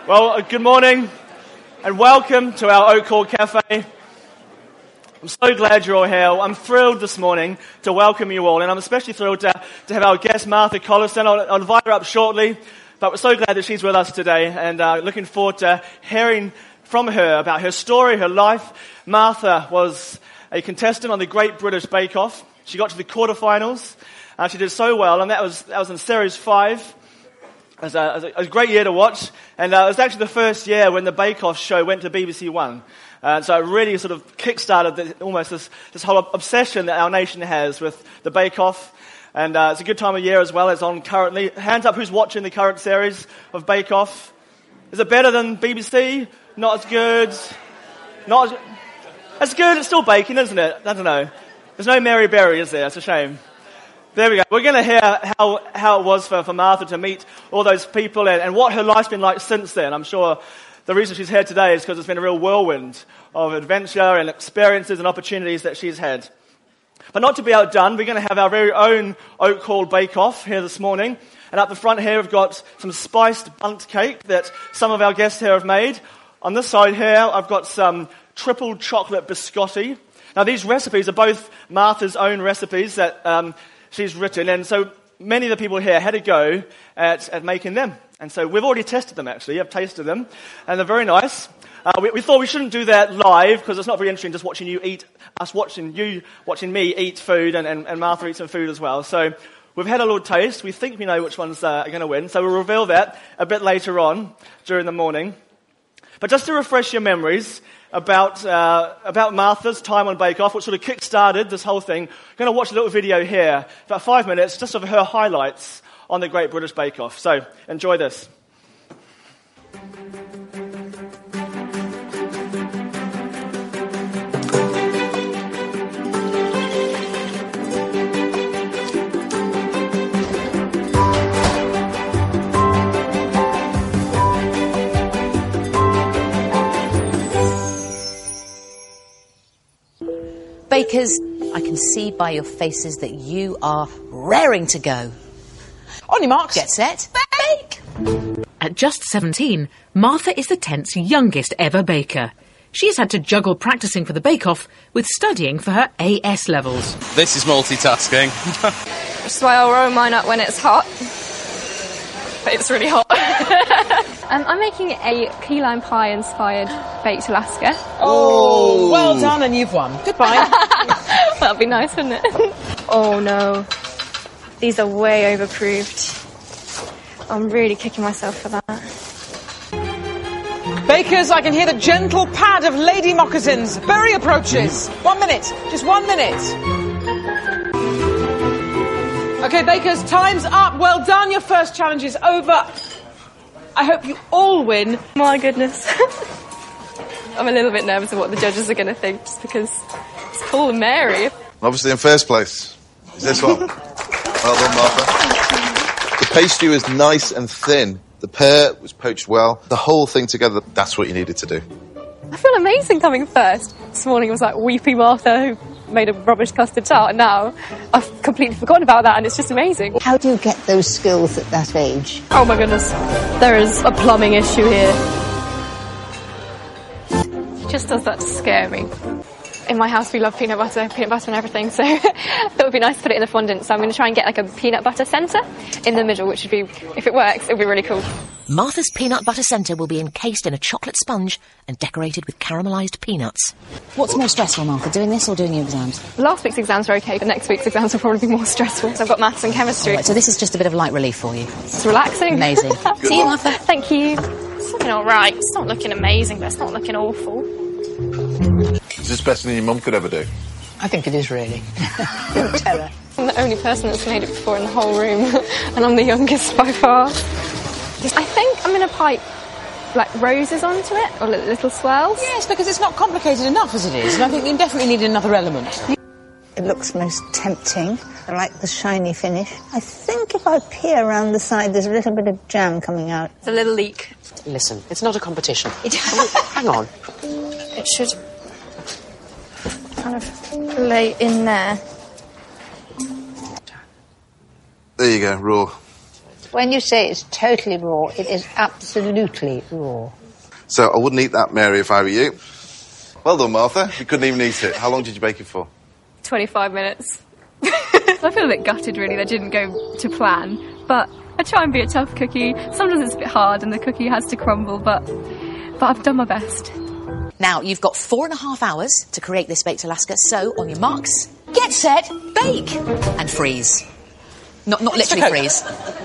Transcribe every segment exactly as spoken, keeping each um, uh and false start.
Well, uh, good morning and welcome to our Oak Hall Cafe. I'm so glad you're all here. I'm thrilled this morning to welcome you all, and I'm especially thrilled to, to have our guest Martha Collison. I'll, I'll invite her up shortly, but we're so glad that she's with us today, and uh, looking forward to hearing from her about her story, her life. Martha was a contestant on the Great British Bake Off. She got to the quarterfinals. Uh, she did so well, and that was that was in series five. It was, a, it, was a, it was a great year to watch, and uh, it was actually the first year when the Bake Off show went to B B C One. Uh, so it really sort of kick-started the, almost this, this whole obsession that our nation has with the Bake Off. And uh, it's a good time of year as well. It's on currently. Hands up who's watching the current series of Bake Off. Is it better than B B C? Not as good? Not as... It's good, it's still baking, isn't it? I don't know. There's no Mary Berry, is there? It's a shame. There we go. We're going to hear how, how it was for, for Martha to meet all those people and, and what her life's been like since then. I'm sure the reason she's here today is because it's been a real whirlwind of adventure and experiences and opportunities that she's had. But not to be outdone, we're going to have our very own Oak Hall Bake Off here this morning. And up the front here, we've got some spiced bundt cake that some of our guests here have made. On this side here, I've got some triple chocolate biscotti. Now, these recipes are both Martha's own recipes that um, she's written, and so many of the people here had a go at, at making them. And so we've already tested them, actually. I've tasted them, and they're very nice. Uh, we, we thought we shouldn't do that live, because it's not very interesting just watching you eat, us watching you, watching me eat food, and, and, and Martha eat some food as well. So we've had a little taste. We think we know which ones uh, are going to win, so we'll reveal that a bit later on during the morning. But just to refresh your memories about uh, about Martha's time on Bake Off, which sort of kick-started this whole thing, I'm going to watch a little video here, about five minutes, just of her highlights on the Great British Bake Off. So, enjoy this. Bakers, I can see by your faces that you are raring to go. On your marks. Get set. Bake! At just seventeen, Martha is the tent's youngest ever baker. She has had to juggle practising for the Bake-Off with studying for her A S levels. This is multitasking. That's why I'll roll mine up when it's hot. But it's really hot. um, I'm making a key lime pie inspired baked Alaska. Oh, well done, and you've won. Goodbye. That'd be nice, wouldn't it? Oh no, these are way overproofed. I'm really kicking myself for that. Bakers, I can hear the gentle pad of lady moccasins. Berry approaches. One minute, just one minute. Okay, bakers, time's up. Well done. Your first challenge is over. I hope you all win. My goodness. I'm a little bit nervous of what the judges are going to think, just because it's Paul and Mary. Obviously in first place is this one. Well done, Martha. The pastry was nice and thin. The pear was poached well. The whole thing together, that's what you needed to do. I feel amazing coming first. This morning was like weepy Martha who made a rubbish custard tart, and now I've completely forgotten about that, and it's just amazing. How do you get those skills at that age? Oh my goodness, there is a plumbing issue here. She just does that to scare me. In my house we love peanut butter, peanut butter and everything, so it would be nice to put it in the fondant. So I'm going to try and get like a peanut butter centre in the middle, which would be, if it works, it would be really cool. Martha's peanut butter centre will be encased in a chocolate sponge and decorated with caramelised peanuts. What's more stressful, Martha, doing this or doing your exams? Last week's exams were okay, but next week's exams will probably be more stressful. So I've got maths and chemistry. Right, so this is just a bit of light relief for you. It's relaxing. Amazing. See you, Martha. Thank you. It's looking all right. It's not looking amazing, but it's not looking awful. Is this better than your mum could ever do? I think it is, really. Don't tell her. I'm the only person that's made it before in the whole room, and I'm the youngest by far. I think I'm going to pipe, like, roses onto it, or little swirls. Yes, because it's not complicated enough as it is, and I think you definitely need another element. It looks most tempting. I like the shiny finish. I think if I peer around the side, there's a little bit of jam coming out. It's a little leak. Listen, it's not a competition. Hang on. It should kind of lay in there. There you go, raw. When you say it's totally raw, it is absolutely raw. So I wouldn't eat that, Mary, if I were you. Well done, Martha. You couldn't even eat it. How long did you bake it for? twenty-five minutes. I feel a bit gutted, really, that didn't go to plan. But I try and be a tough cookie. Sometimes it's a bit hard and the cookie has to crumble, but, but I've done my best. Now, you've got four and a half hours to create this baked Alaska, so on your marks, get set, bake, and freeze. Not, not literally freeze.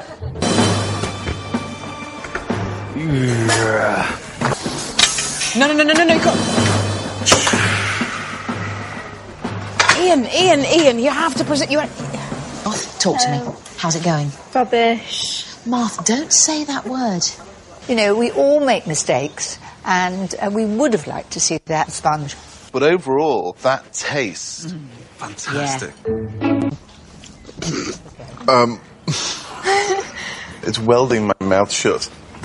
No, no, no, no, no, no, go. Ian, Ian, Ian, you have to present... You... Martha, talk to me. How's it going? Rubbish. Martha, don't say that word. You know, we all make mistakes, and uh, we would have liked to see that sponge. But overall, that tastes mm. fantastic. Yeah. um, it's welding my mouth shut.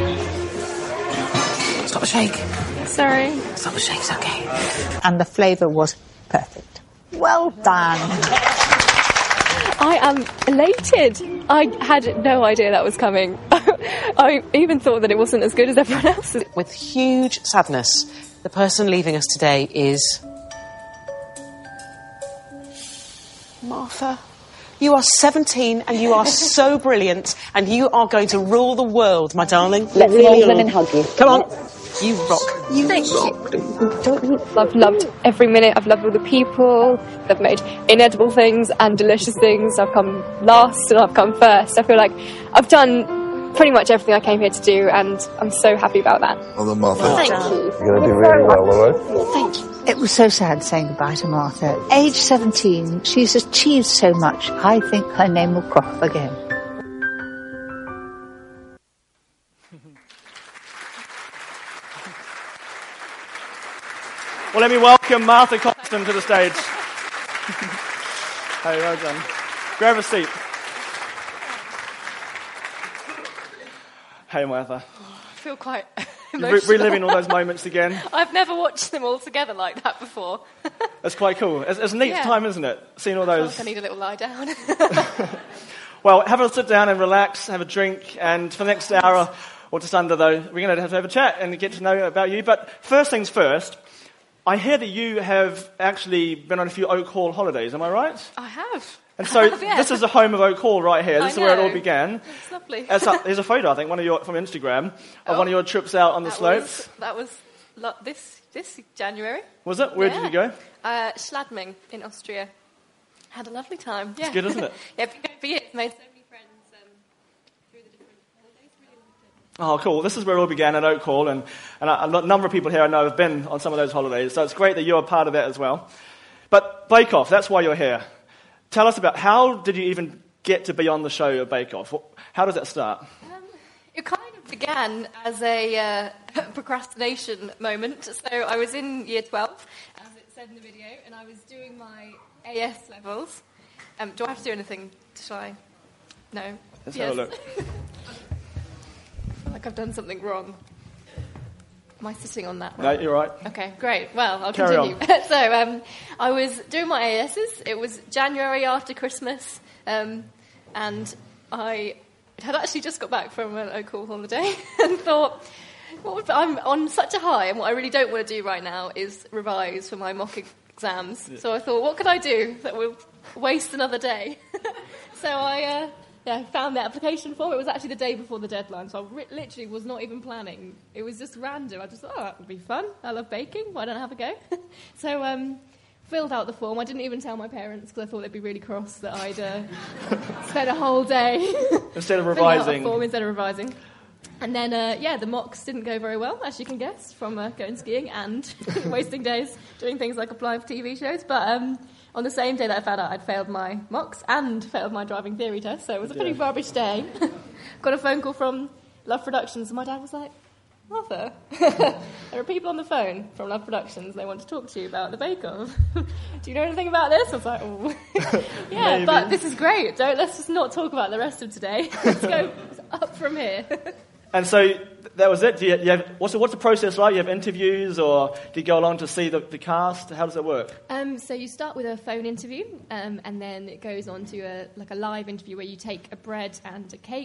Stop the shake. Sorry. Stop the shake, it's okay. And the flavour was perfect. Well done. I am elated. I had no idea that was coming. I even thought that it wasn't as good as everyone else's. With huge sadness, the person leaving us today is... Martha. You are seventeen and you are so brilliant and you are going to rule the world, my darling. Let's really roll them and hug you. Come on. You rock. You Thank you. I've loved every minute. I've loved all the people. I've made inedible things and delicious things. I've come last and I've come first. I feel like I've done pretty much everything I came here to do, and I'm so happy about that. Well done, Martha. Thank you. You're going to do really well, all right? Thank you. It was so sad saying goodbye to Martha. Age seventeen, she's achieved so much. I think her name will crop up again. Well, let me welcome Martha Coston to the stage. Hey, well done. Grab a seat. Hey, Martha. I feel quite You're emotional. re- reliving all those moments again. I've never watched them all together like that before. That's quite cool. It's, it's a neat Yeah. time, isn't it? Seeing all I feel those. like I need a little lie down. Well, have a sit down and relax, have a drink, and for the next hour or just under, though, we're going to have to have a chat and get to know about you. But first things first, I hear that you have actually been on a few Oak Hall holidays, am I right? I have. And so I have, yeah. this is the home of Oak Hall right here. This I is where it all know. began. It's lovely. There's a, there's a photo, I think, one of your from Instagram, of Oh. one of your trips out on the that slopes. Was, that was lo- this this January. Was it? Where Yeah. did you go? Uh, Schladming in Austria. Had a lovely time. Yeah. It's good, isn't it? Yeah, been good for years. Made so many friends um, through the different holidays. Really loved it. Oh, cool. This is where it all began at Oak Hall, and, and a, a number of people here I know have been on some of those holidays, so it's great that you're a part of that as well. But Bake Off, that's why you're here. Tell us about, how did you even get to be on the show of Bake Off? How does that start? Um, it kind of began as a uh, procrastination moment. So I was in year twelve, as it said in the video, and I was doing my A S levels. Um, do I have to do anything? Shall I? No. Let's Yes. have a look. I feel like I've done something wrong. Am I sitting on that? No, you're right. Okay, great. Well, I'll Carry continue. so um, I was doing my A Ss. It was January after Christmas, um, and I had actually just got back from an Oak Hall holiday and thought, what would, I'm on such a high, and what I really don't want to do right now is revise for my mock exams. Yeah. So I thought, what could I do that will waste another day? so I... Uh, Yeah, I found the application form. It was actually the day before the deadline, so I ri- literally was not even planning. It was just random. I just thought, oh, that would be fun. I love baking. Why don't I have a go? so um, filled out the form. I didn't even tell my parents because I thought they'd be really cross that I'd uh, spent a whole day Instead of filling out a revising. form instead of revising. And then, uh, yeah, the mocks didn't go very well, as you can guess, from uh, going skiing and wasting days doing things like applying for T V shows. But um, on the same day that I found out I'd failed my mocks and failed my driving theory test, so it was a pretty Yeah. rubbish day. Got a phone call from Love Productions, and my dad was like, Martha, there are people on the phone from Love Productions, they want to talk to you about the Bake Off. Do you know anything about this? I was like, oh. yeah, Maybe. but this is great. Don't, let's just not talk about the rest of today. Let's go up from here. And so that was it. Do you, you have, what's, the, what's the process like? You have interviews, or do you go along to see the, the cast? How does it work? Um, so you start with a phone interview, um, and then it goes on to a, like a live interview where you take a bread and a cake,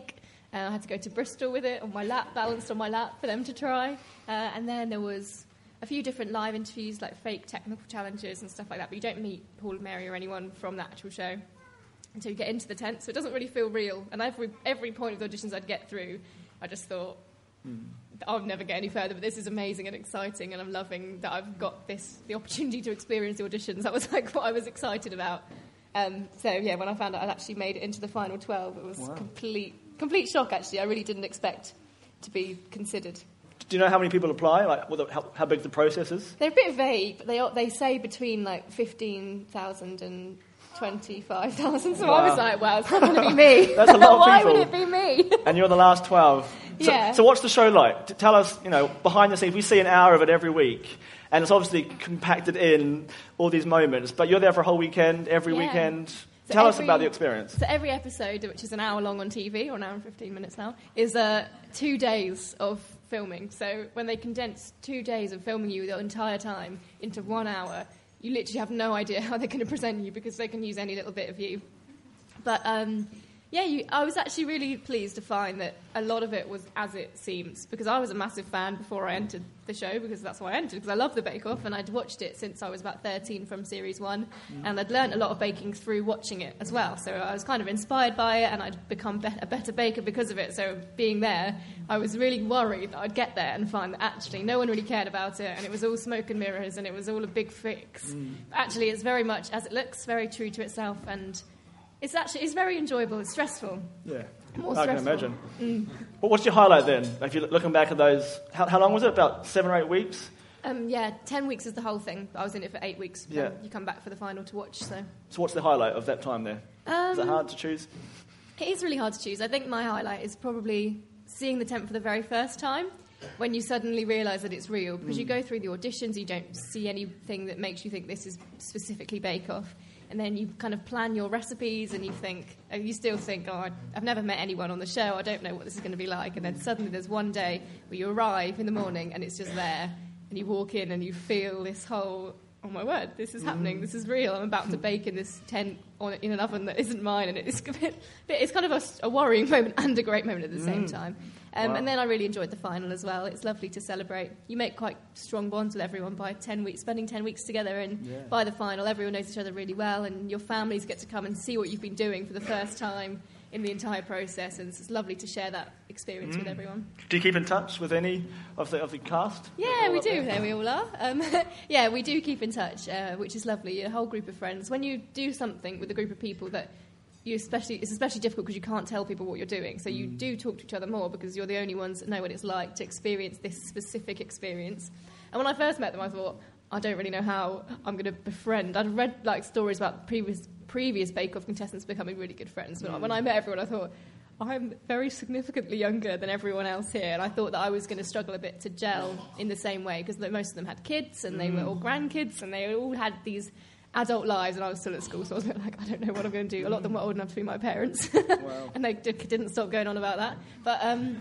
Uh, I had to go to Bristol with it on my lap, balanced on my lap for them to try. Uh, and then there was a few different live interviews, like fake technical challenges and stuff like that, but you don't meet Paul and Mary or anyone from the actual show until you get into the tent, so it doesn't really feel real. And every every point of the auditions I'd get through, I just thought, mm. I'll never get any further, but this is amazing and exciting, and I'm loving that I've got this the opportunity to experience the auditions. That was like what I was excited about. Um, so yeah, when I found out I'd actually made it into the final twelve, it was wow. complete complete shock. Actually, I really didn't expect to be considered. Do you know how many people apply? Like, what the, how, how big the process is? They're a bit vague, but they they say between like fifteen thousand and twenty-five thousand. So wow. I was like, wow, it's not going to be me. That's a lot of Why people. Why would it be me? And you're the last twelve. So, yeah. So what's the show like? T- tell us, you know, behind the scenes. We see an hour of it every week, and it's obviously compacted in all these moments. But you're there for a whole weekend, every yeah. weekend. So Tell every, us about the experience. So every episode, which is an hour long on T V, or an hour and fifteen minutes now, is uh, two days of filming. So when they condense two days of filming you the entire time into one hour, you literally have no idea how they're going to present you because they can use any little bit of you. But um, yeah, you, I was actually really pleased to find that a lot of it was as it seems, because I was a massive fan before I entered the show, because that's why I entered, because I love the Bake Off, and I'd watched it since I was about thirteen from series one, mm. and I'd learnt a lot of baking through watching it as well. So I was kind of inspired by it, and I'd become be- a better baker because of it. So being there, I was really worried that I'd get there and find that actually no one really cared about it, and it was all smoke and mirrors, and it was all a big fix. Mm. But actually, it's very much as it looks, very true to itself, and it's actually it's very enjoyable. It's stressful. Yeah, More I stressful. can imagine. Mm. Well, what's your highlight then? If you're looking back at those, how, how long was it? About seven or eight weeks? Um, yeah, ten weeks is the whole thing. I was in it for eight weeks. Yeah. You come back for the final to watch. So. So what's the highlight of that time there? Um, is it hard to choose? It is really hard to choose. I think my highlight is probably seeing the tent for the very first time, when you suddenly realise that it's real, because mm. you go through the auditions, you don't see anything that makes you think this is specifically Bake Off. And then you kind of plan your recipes, and you think, you still think, oh, I've never met anyone on the show, I don't know what this is going to be like. And then suddenly there's one day where you arrive in the morning and it's just there, and you walk in and you feel this whole, oh my word, this is happening, mm. this is real, I'm about to bake in this tent on, in an oven that isn't mine, and it's a bit, it's kind of a, a worrying moment and a great moment at the mm. same time. Um, wow. And then I really enjoyed the final as well. It's lovely to celebrate. You make quite strong bonds with everyone by ten weeks, spending ten weeks together, and yeah. by the final everyone knows each other really well, and your families get to come and see what you've been doing for the first time in the entire process, and it's lovely to share that experience mm. with everyone. Do you keep in touch with any of the of the cast? Yeah, we do. There? there we all are. Um, yeah, we do keep in touch, uh, which is lovely. A whole group of friends. When you do something with a group of people that you especially, it's especially difficult because you can't tell people what you're doing. So you mm. do talk to each other more because you're the only ones that know what it's like to experience this specific experience. And when I first met them, I thought, I don't really know how I'm going to befriend. I'd read like stories about previous previous Bake Off contestants becoming really good friends. But mm. when I met everyone, I thought, I'm very significantly younger than everyone else here, and I thought that I was going to struggle a bit to gel in the same way, because most of them had kids, and they mm. were all grandkids, and they all had these adult lives, and I was still at school, so I was like, I don't know what I'm going to do. A lot of them were old enough to be my parents, wow. and they did, didn't stop going on about that. But um,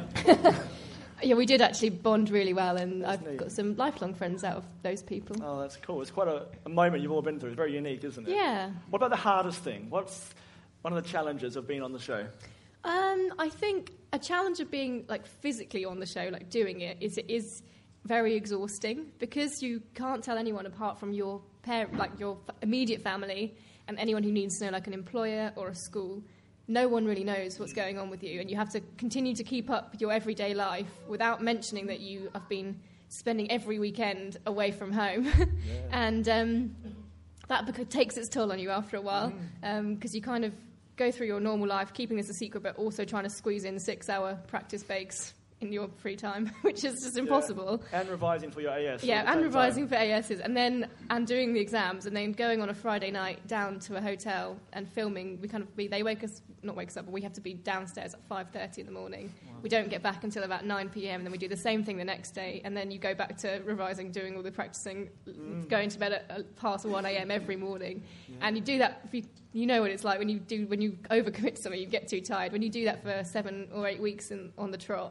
yeah, we did actually bond really well, and that's I've neat. got some lifelong friends out of those people. Oh, that's cool. It's quite a, a moment you've all been through. It's very unique, isn't it? Yeah. What about the hardest thing? What's one of the challenges of being on the show? Um, I think a challenge of being like physically on the show, like doing it, is it is very exhausting, because you can't tell anyone apart from your parent, like your immediate family, and anyone who needs to know, like an employer or a school. No one really knows what's going on with you, and you have to continue to keep up your everyday life without mentioning that you have been spending every weekend away from home. Yeah. and um, that beca- takes its toll on you after a while, because mm. um, you kind of go through your normal life, keeping this a secret, but also trying to squeeze in six-hour practice bakes in your free time, which is just impossible. Yeah. And revising for your A S. Yeah, and revising time. for A Ss, and then and doing the exams, and then going on a Friday night down to a hotel and filming. We kind of be, they wake us, not wake us up, but we have to be downstairs at five thirty in the morning. Wow. We don't get back until about nine p.m, and then we do the same thing the next day, and then you go back to revising, doing all the practicing, mm. going to bed at, at past one a.m. every morning. Yeah. And you do that, if you, you know what it's like when you do when you overcommit to something, you get too tired. When you do that for seven or eight weeks in, on the trot,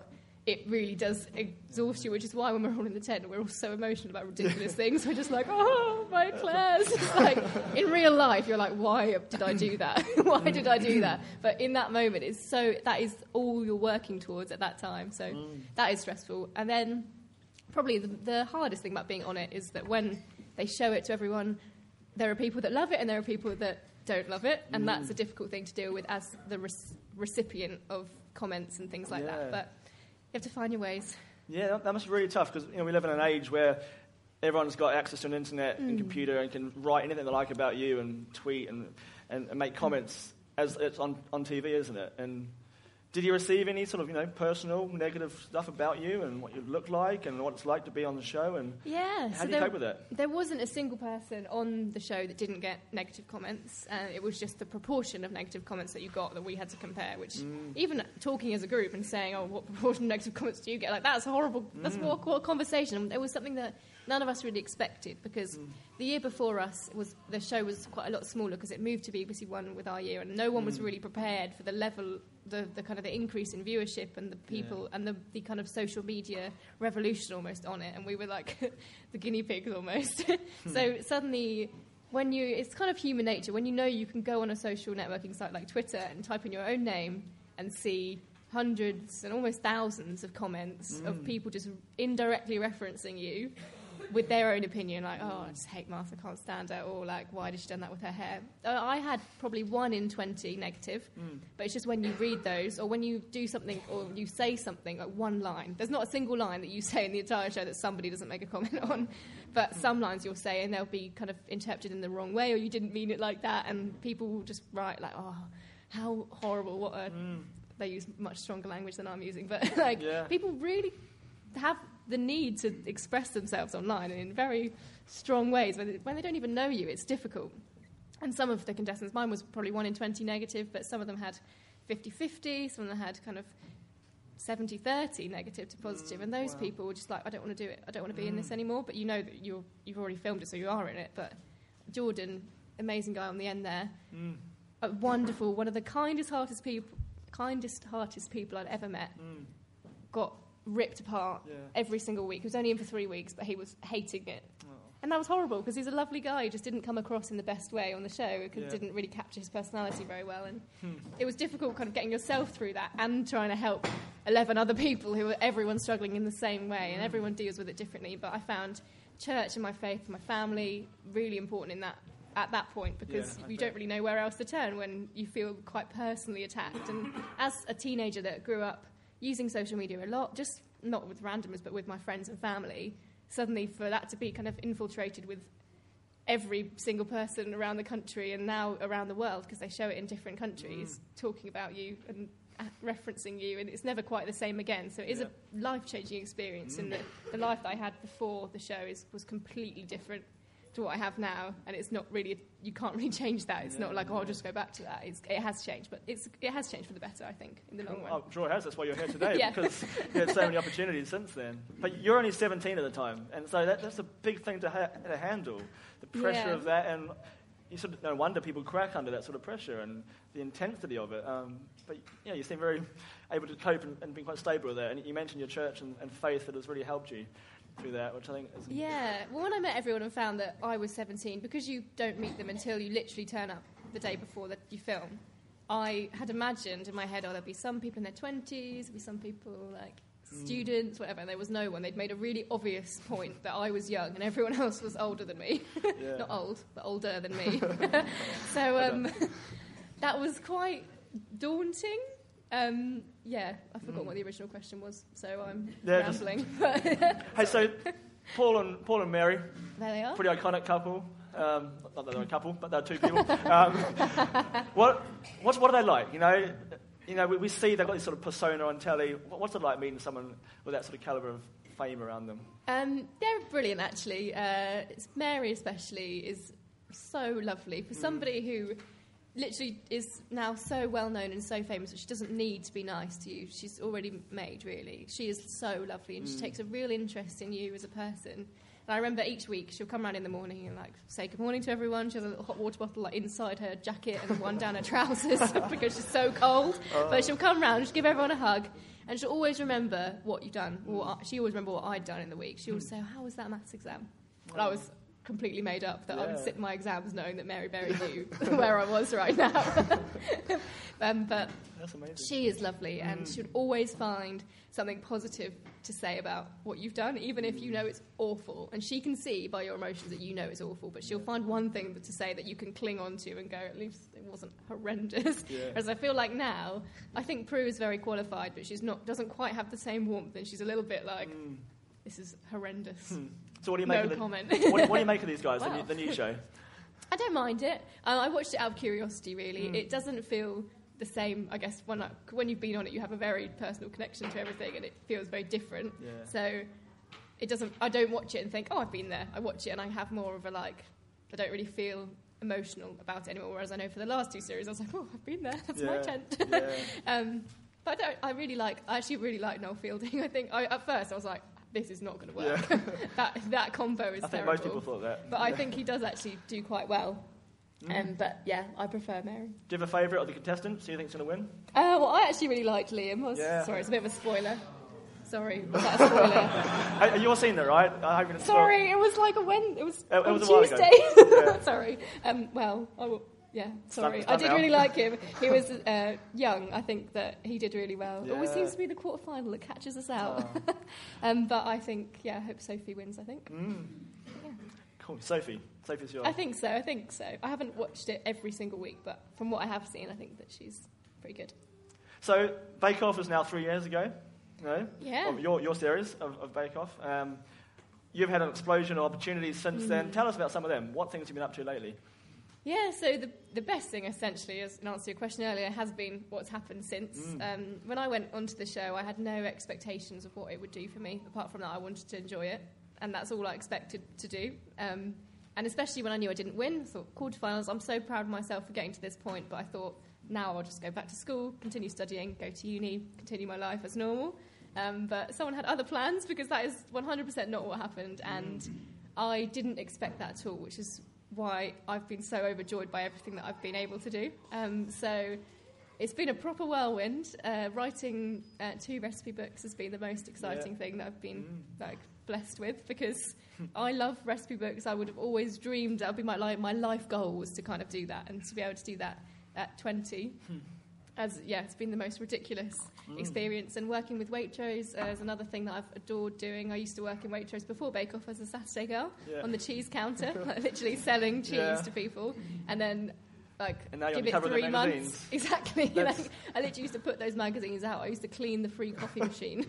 it really does exhaust you, which is why when we're all in the tent, we're all so emotional about ridiculous things. We're just like, oh, my Claire's. It's like, in real life, you're like, why did I do that? Why did I do that? But in that moment, it's so, that is all you're working towards at that time. So mm. that is stressful. And then probably the, the hardest thing about being on it is that when they show it to everyone, there are people that love it and there are people that don't love it, and mm. that's a difficult thing to deal with as the re- recipient of comments and things like yeah. that. But you have to find your ways. Yeah, that, that must be really tough, because you know, we live in an age where everyone's got access to an internet mm. and computer and can write anything they like about you and tweet and, and, and make comments as it's on, on T V, isn't it? And did you receive any sort of, you know, personal negative stuff about you and what you look like and what it's like to be on the show? And yeah, how so do you there, cope with it? There wasn't a single person on the show that didn't get negative comments. Uh, it was just the proportion of negative comments that you got that we had to compare, which mm. even talking as a group and saying, oh, what proportion of negative comments do you get? Like, that's horrible. That's mm. what, what conversation. And it was something that none of us really expected, because mm. the year before us, was the show was quite a lot smaller because it moved to B B C One with our year, and no one mm. was really prepared for the level, the, the kind of the increase in viewership and the people yeah. and the, the kind of social media revolution almost on it, and we were like the guinea pigs almost. So suddenly, when you, it's kind of human nature, when you know you can go on a social networking site like Twitter and type in your own name and see hundreds and almost thousands of comments mm. of people just indirectly referencing you with their own opinion, like, oh, I just hate Martha, can't stand her, or like, why did she done that with her hair? Uh, I had probably one in twenty negative, mm. but it's just when you read those, or when you do something, or you say something, like one line. There's not a single line that you say in the entire show that somebody doesn't make a comment on, but some lines you'll say and they'll be kind of interpreted in the wrong way, or you didn't mean it like that, and people will just write like, oh, how horrible, what a... Mm. They use much stronger language than I'm using, but like yeah. people really have the need to express themselves online in very strong ways when they, when they don't even know you. It's difficult. And some of the contestants, mine was probably one in twenty negative, but some of them had fifty-fifty, some of them had kind of seventy thirty negative to positive, and those wow. people were just like, I don't want to do it, I don't want to be mm. in this anymore, but you know that you're, you've already filmed it, so you are in it. But Jordan, amazing guy on the end there, mm. a wonderful, one of the kindest hearted people kindest hearted people I'd ever met, mm. got ripped apart yeah. every single week. He was only in for three weeks, but he was hating it. Oh. And that was horrible, because he's a lovely guy. He just didn't come across in the best way on the show, because yeah. didn't really capture his personality very well. And hmm. it was difficult kind of getting yourself through that and trying to help eleven other people who were everyone struggling in the same way, and everyone deals with it differently. But I found church and my faith and my family really important in that at that point, because yeah, you bet. don't really know where else to turn when you feel quite personally attacked. And as a teenager that grew up using social media a lot, just not with randomers but with my friends and family, suddenly for that to be kind of infiltrated with every single person around the country and now around the world, because they show it in different countries, mm. talking about you and referencing you, and it's never quite the same again. So it is yeah. a life-changing experience, mm. and the, the life that I had before the show is was completely different to what I have now, and it's not really, you can't really change that. It's yeah, not like, oh, I'll just go back to that. It's, it has changed, but it's, it has changed for the better, I think, in the long run. I'm sure it has. That's why you're here today, yeah. because you had so many opportunities since then. But you're only seventeen at the time, and so that, that's a big thing to, ha- to handle, the pressure yeah. of that, and you sort of, no wonder people crack under that sort of pressure and the intensity of it. Um, but yeah, you seem very able to cope and, and be quite stable with that. And you mentioned your church and, and faith that has really helped you through that, which I think is... Yeah, well, when I met everyone and found that I was seventeen, because you don't meet them until you literally turn up the day before that you film, I had imagined in my head, oh, there'll be some people in their twenties, there'll be some people, like, students, mm. whatever, and there was no one. They'd made a really obvious point that I was young and everyone else was older than me. Yeah. Not old, but older than me. So um, that was quite daunting. Um, yeah, I forgot mm. what the original question was, so I'm yeah, rambling. Just... Hey, so Paul and Paul and Mary, there they are. Pretty iconic couple. Um, not that they're a couple, but they're two people. Um, what what's, what are they like? You know, you know, we, we see they've got this sort of persona on telly. What's it like meeting someone with that sort of calibre of fame around them? Um, they're brilliant, actually. Uh, it's Mary especially is so lovely for somebody mm. who literally is now so well known and so famous that she doesn't need to be nice to you. She's already made, really. She is so lovely, and mm. she takes a real interest in you as a person. And I remember each week she'll come around in the morning and like say good morning to everyone. She has a little hot water bottle like inside her jacket and one down her trousers because she's so cold. Oh. But she'll come round, she'll give everyone a hug. And she'll always remember what you've done. Or what I, she always remember what I'd done in the week. She would say, how was that maths exam? And I was completely made up that yeah. I would sit in my exams knowing that Mary Berry knew where I was right now. um, but That's amazing. She is lovely, and mm. she would always find something positive to say about what you've done, even if you know it's awful. And she can see by your emotions that you know it's awful, but she'll find one thing to say that you can cling on to and go, at least it wasn't horrendous. Yeah. Whereas I feel like now, I think Prue is very qualified, but she's not doesn't quite have the same warmth, and she's a little bit like, mm. this is horrendous. Hmm. So what do you no make of the, comment. what, what do you make of these guys, wow. the, new, the new show? I don't mind it. Um, I watched it out of curiosity, really. Mm. It doesn't feel the same, I guess, when, I, when you've been on it, you have a very personal connection to everything, and it feels very different. Yeah. So it doesn't. I don't watch it and think, oh, I've been there. I watch it and I have more of a, like, I don't really feel emotional about it anymore, whereas I know for the last two series, I was like, oh, I've been there. That's yeah. my tent. Yeah. um, but I, don't, I really like, I actually really like Noel Fielding. I think, I, at first, I was like, this is not going to work. Yeah. that that combo is I think terrible. most people thought that. But I think he does actually do quite well. Mm. Um, but yeah, I prefer Mary. Do you have a favourite of the contestants who you think's going to win? Uh, well, I actually really liked Liam. I was, yeah. Sorry, it's a bit of a spoiler. Sorry, was that a spoiler? You all seen that, right? I hope you didn't Sorry, spoil. it was like a when it was it, it on was Tuesday. Yeah. Sorry. Um, well, I will. Yeah, sorry. Stand, stand I did now. really like him. He was uh, young. I think that he did really well. Yeah. It always seems to be the quarterfinal that catches us out. Oh. um, but I think, yeah, I hope Sophie wins, I think. Mm. Yeah. Cool. Sophie. Sophie's yours. I think so, I think so. I haven't watched it every single week, but from what I have seen, I think that she's pretty good. So, Bake Off was now three years ago. No? Yeah. Of your, your series of, of Bake Off. Um, you've had an explosion of opportunities since mm. then. Tell us about some of them. What things have you been up to lately? Yeah, so the the best thing, essentially, as in answer to your question earlier, has been what's happened since. Mm. Um, when I went onto the show, I had no expectations of what it would do for me. Apart from that, I wanted to enjoy it, and that's all I expected to do. Um, and especially when I knew I didn't win, I thought, quarterfinals, I'm so proud of myself for getting to this point, but I thought, now I'll just go back to school, continue studying, go to uni, continue my life as normal. Um, but someone had other plans, because that is one hundred percent not what happened, and mm. I didn't expect that at all, which is why I've been so overjoyed by everything that I've been able to do. Um, so it's been a proper whirlwind. Uh, writing uh, two recipe books has been the most exciting yeah. thing that I've been mm. like blessed with, because I love recipe books. I would have always dreamed, that would be my, like, my life goal was to kind of do that, and to be able to do that at twenty. As, yeah, it's been the most ridiculous mm. experience. And working with Waitrose uh, is another thing that I've adored doing. I used to work in Waitrose before Bake Off as a Saturday girl yeah. on the cheese counter, like, literally selling cheese yeah. to people. And then, like, and now give it three months. Exactly. Like, I literally used to put those magazines out. I used to clean the free coffee machine.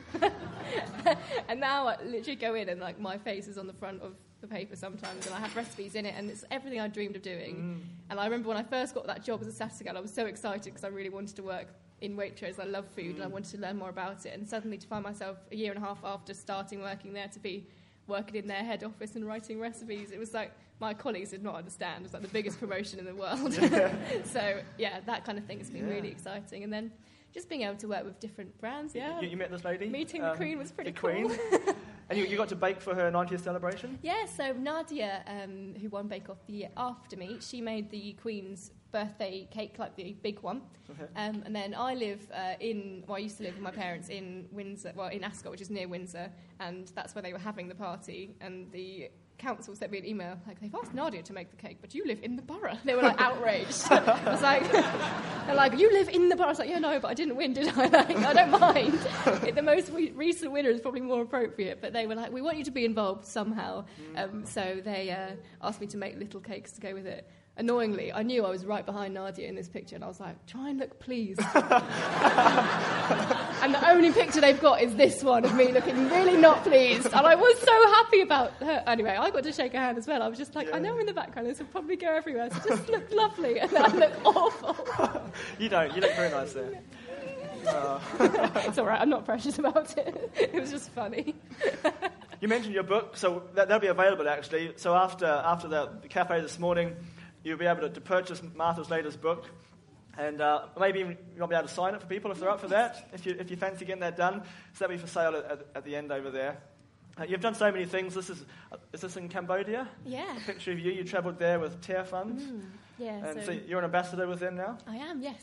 And now I literally go in and, like, my face is on the front of the paper sometimes, and I have recipes in it, and it's everything I dreamed of doing. Mm. And I remember when I first got that job as a Saturday girl, I was so excited because I really wanted to work in Waitrose. I love food, mm. and I wanted to learn more about it. And suddenly to find myself a year and a half after starting working there to be working in their head office and writing recipes, it was like my colleagues did not understand. It was like the biggest promotion in the world. Yeah. So yeah, that kind of thing has been yeah. really exciting. And then just being able to work with different brands. Yeah, you, you met this lady. Meeting um, the Queen was pretty the cool. Queen. And you, you got to bake for her ninetieth celebration? Yeah, so Nadia, um, who won Bake Off the year after me, she made the Queen's birthday cake, like the big one. Okay. Um, and then I live uh, in, well, I used to live with my parents in Windsor, well, in Ascot, which is near Windsor, and that's where they were having the party. And the council sent me an email, like, they've asked Nadia to make the cake, but you live in the borough. They were, like, outraged. I was like, they're like, you live in the borough? I was like, yeah, no, but I didn't win, did I? Like, I don't mind. It, the most re- recent winner is probably more appropriate, but they were like, we want you to be involved somehow. Mm. Um, so they uh, asked me to make little cakes to go with it. Annoyingly, I knew I was right behind Nadia in this picture, and I was like, try and look pleased. And the only picture they've got is this one of me looking really not pleased. And I was so happy about her. Anyway, I got to shake her hand as well. I was just like, yeah. I know I'm in the background, this will probably go everywhere, so just look lovely. And I look awful. You don't. You look very nice there. Oh. It's all right, I'm not precious about it. It was just funny. You mentioned your book, so that, that'll be available, actually. So after after the, the cafe this morning, you'll be able to, to purchase Martha's latest book, and uh, maybe even you'll be able to sign it for people if they're up for that, if you if you fancy getting that done. So that'll be for sale at, at, at the end over there. Uh, you've done so many things. This is uh, is this in Cambodia? Yeah. A picture of you. You travelled there with Tear Funds. Mm, yeah. And so, so you're an ambassador with them now? I am, yes.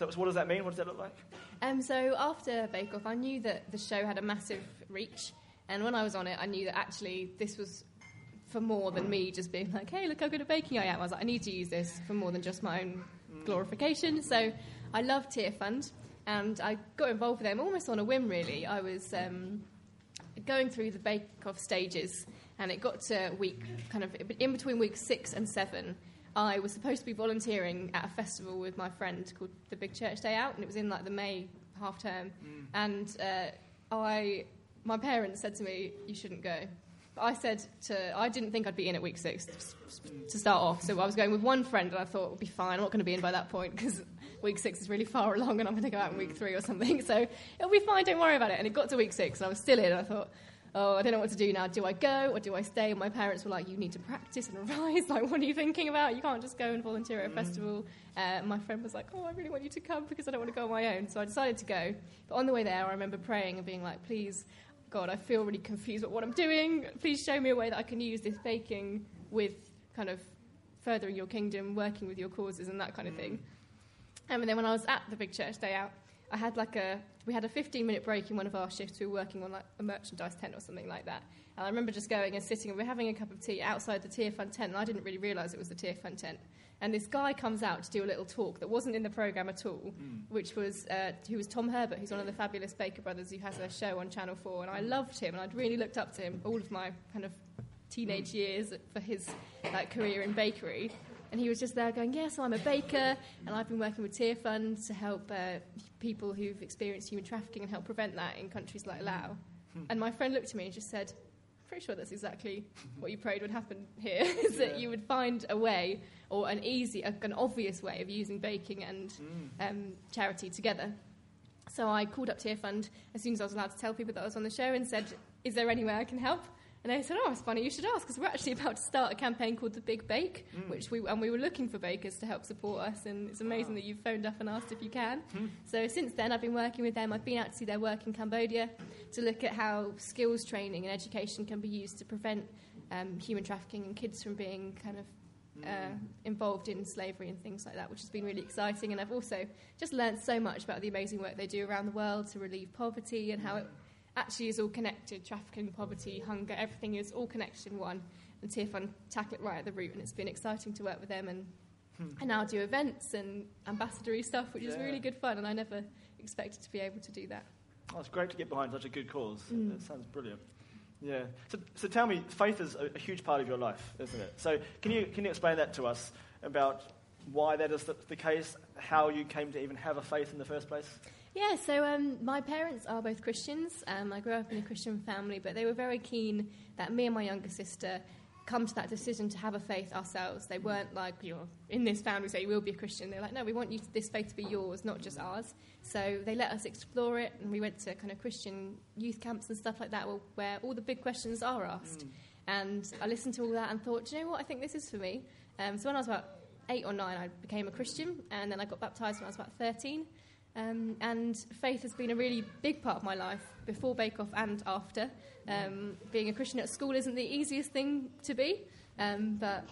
So what does that mean? What does that look like? Um, so after Bake Off, I knew that the show had a massive reach, and when I was on it, I knew that actually this was for more than me just being like, hey, look how good at baking I am. I was like, I need to use this for more than just my own glorification. So I love Tearfund, and I got involved with them almost on a whim, really. I was um, going through the Bake Off stages, and it got to week, kind of in between week six and seven. I was supposed to be volunteering at a festival with my friend called the Big Church Day Out, and it was in like the May half term. Mm. And uh, I, my parents said to me, you shouldn't go. But I said to, I didn't think I'd be in at week six to start off, so I was going with one friend, and I thought it would be fine. I'm not going to be in by that point because week six is really far along, and I'm going to go out in week three or something. So it'll be fine. Don't worry about it. And it got to week six, and I was still in. And I thought, oh, I don't know what to do now. Do I go or do I stay? And my parents were like, you need to practice and revise. Like, what are you thinking about? You can't just go and volunteer at a festival. Uh, my friend was like, oh, I really want you to come because I don't want to go on my own. So I decided to go. But on the way there, I remember praying and being like, please, God, I feel really confused about what I'm doing. Please show me a way that I can use this baking with kind of furthering your kingdom, working with your causes and that kind of thing. Um, and then when I was at the Big Church Day Out, I had like a, we had a fifteen minute break in one of our shifts. We were working on like a merchandise tent or something like that. And I remember just going and sitting, and we were having a cup of tea outside the Tearfund tent, and I didn't really realise it was the Tearfund tent. And this guy comes out to do a little talk that wasn't in the programme at all, mm. which was, uh, who was Tom Herbert, who's one of the fabulous Baker brothers who has a show on Channel four. And I loved him, and I'd really looked up to him all of my kind of teenage mm. years for his like, career in bakery. And he was just there going, yes, I'm a baker, and I've been working with Tearfund to help uh, people who've experienced human trafficking and help prevent that in countries like Laos. And my friend looked at me and just said, pretty sure that's exactly what you prayed would happen here, is that you would find a way, or an easy, an obvious way of using baking and um, charity together. So I called up Tearfund as soon as I was allowed to tell people that I was on the show and said, is there any way I can help? And they said, oh, it's funny you should ask, because we're actually about to start a campaign called The Big Bake, mm. which we and we were looking for bakers to help support us, and it's amazing wow. that you've phoned up and asked if you can. Mm. So since then, I've been working with them. I've been out to see their work in Cambodia to look at how skills training and education can be used to prevent um, human trafficking and kids from being kind of uh, involved in slavery and things like that, which has been really exciting. And I've also just learned so much about the amazing work they do around the world to relieve poverty and how it actually is all connected. Trafficking, poverty, hunger, everything is all connected in one. And Tearfund tackle it right at the root, and it's been exciting to work with them. And hmm. I now do events and ambassadory stuff, which yeah. is really good fun, and I never expected to be able to do that. Oh, it's great to get behind such a good cause. Mm. It sounds brilliant. Yeah. So, so tell me, faith is a, a huge part of your life, isn't it? So can you can you explain that to us about why that is the, the case, how you came to even have a faith in the first place? Yeah, so um, my parents are both Christians. Um, I grew up in a Christian family, but they were very keen that me and my younger sister come to that decision to have a faith ourselves. They weren't like, you're in this family, so you will be a Christian. They're like, no, we want you to, this faith to be yours, not just ours. So they let us explore it, and we went to kind of Christian youth camps and stuff like that, where all the big questions are asked. Mm. And I listened to all that and thought, do you know what, I think this is for me. Um, so when I was about eight or nine, I became a Christian, and then I got baptised when I was about thirteen. Um, and faith has been a really big part of my life, before Bake Off and after. Um, being a Christian at school isn't the easiest thing to be, um, but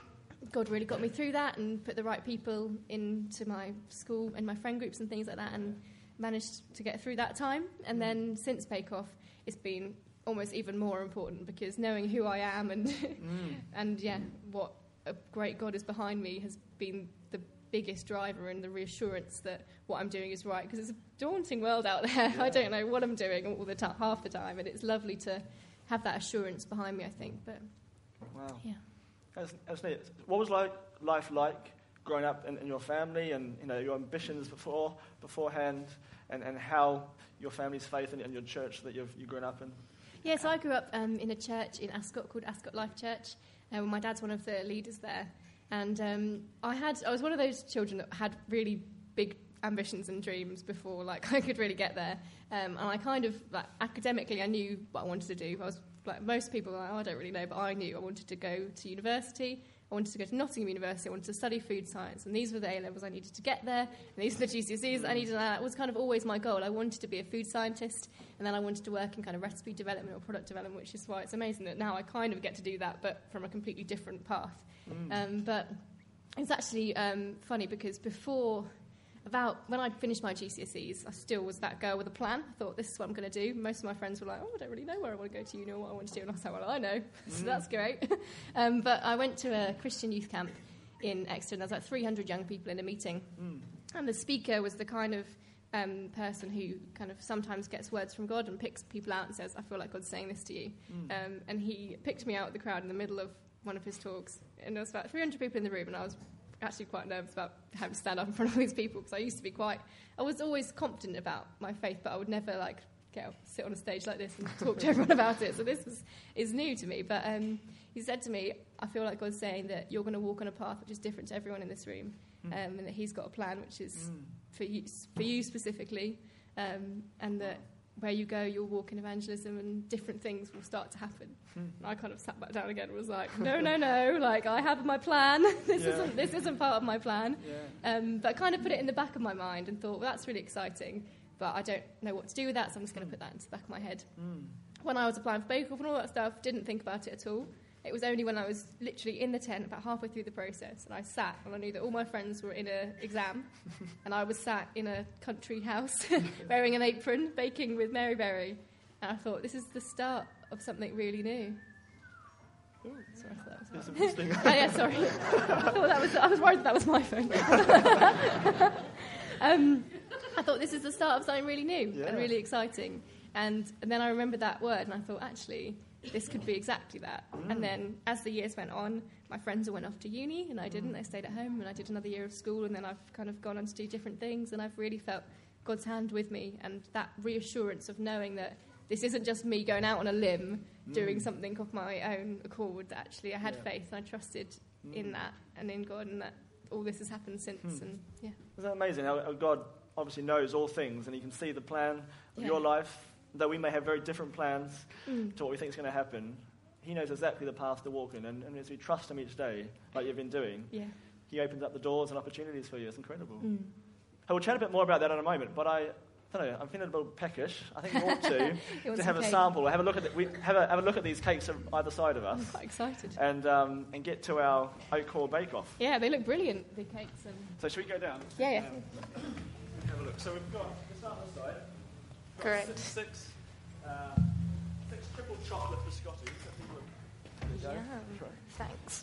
God really got me through that and put the right people into my school and my friend groups and things like that, and managed to get through that time. And then since Bake Off, it's been almost even more important, because knowing who I am and mm. and yeah, what a great God is behind me has been the biggest driver, and the reassurance that what I'm doing is right, because it's a daunting world out there. Yeah. I don't know what I'm doing all the time, half the time, and it's lovely to have that assurance behind me, I think. But wow, yeah, that's, that's neat. What was like life like growing up in, in your family, and you know your ambitions before beforehand, and, and how your family's faith and, and your church that you've you grown up in? Yeah, so I grew up um, in a church in Ascot called Ascot Life Church. Uh, my dad's one of the leaders there. And um, I had I was one of those children that had really big ambitions and dreams before, like, I could really get there. Um, and I kind of, like, academically, I knew what I wanted to do. I was like most people, like, oh, I don't really know, but I knew I wanted to go to university. I wanted to go to Nottingham University. I wanted to study food science, and these were the A-levels I needed to get there, and these were the G C S Es I needed. And that was kind of always my goal. I wanted to be a food scientist, and then I wanted to work in kind of recipe development or product development, which is why it's amazing that now I kind of get to do that, but from a completely different path. Mm. Um, but it's actually um, funny, because before about when I finished my G C S Es, I still was that girl with a plan. I thought, this is what I'm going to do. Most of my friends were like, oh, I don't really know where I want to go to uni or what I want to do. And I was like, well, I know, so that's great. um, but I went to a Christian youth camp in Exeter, and there was like three hundred young people in a meeting. Mm. And the speaker was the kind of um, person who kind of sometimes gets words from God and picks people out and says, I feel like God's saying this to you. Mm. Um, and he picked me out of the crowd in the middle of one of his talks. And there was about three hundred people in the room, and I was actually quite nervous about having to stand up in front of all these people, because I used to be quite, I was always confident about my faith, but I would never like get up, sit on a stage like this and talk to everyone about it. So this was, is new to me. But um, he said to me, I feel like God's saying that you're going to walk on a path which is different to everyone in this room, mm. um, and that he's got a plan which is mm. for you, for you specifically, um, and that where you go, you'll walk in evangelism and different things will start to happen. Mm. And I kind of sat back down again and was like, no, no, no, like, I have my plan. this, yeah. isn't, this isn't part of my plan. Yeah. Um, but I kind of put it in the back of my mind and thought, well, that's really exciting, but I don't know what to do with that, so I'm just going to put that into the back of my head. Mm. When I was applying for Bake Off and all that stuff, didn't think about it at all. It was only when I was literally in the tent, about halfway through the process, and I sat, and I knew that all my friends were in an exam, and I was sat in a country house, wearing an apron, baking with Mary Berry, and I thought, this is the start of something really new. Ooh, sorry, I thought that was mine. Oh, yeah, sorry. I thought that was, I was worried that, that was my phone. um, I thought, this is the start of something really new yeah. and really exciting. And, and then I remembered that word, and I thought, actually, this could be exactly that. Mm. And then as the years went on, my friends all went off to uni, and I didn't. Mm. I stayed at home, and I did another year of school, and then I've kind of gone on to do different things, and I've really felt God's hand with me, and that reassurance of knowing that this isn't just me going out on a limb, mm. doing something of my own accord, that actually I had yeah. faith, and I trusted mm. in that and in God, and that all this has happened since. Mm. And yeah. Isn't that amazing how, how God obviously knows all things, and he can see the plan of yeah. your life. Though we may have very different plans mm. to what we think is going to happen, he knows exactly the path to walk in. And, and as we trust him each day, like you've been doing, yeah. he opens up the doors and opportunities for you. It's incredible. Mm. I will chat a bit more about that in a moment, but I, I don't know, I'm feeling a little peckish. I think we ought to, to have a cake. sample, have a look at the, we have a, have a look at these cakes on either side of us. I'm quite excited. And um, and get to our Oak Hall Bake Off. Yeah, they look brilliant, the cakes. And so should we go down? Yeah, yeah. Um, have a look. So we've got, we'll start on the side. We've got Correct. Six, six Uh, six triple chocolate biscottis. Yeah, thanks.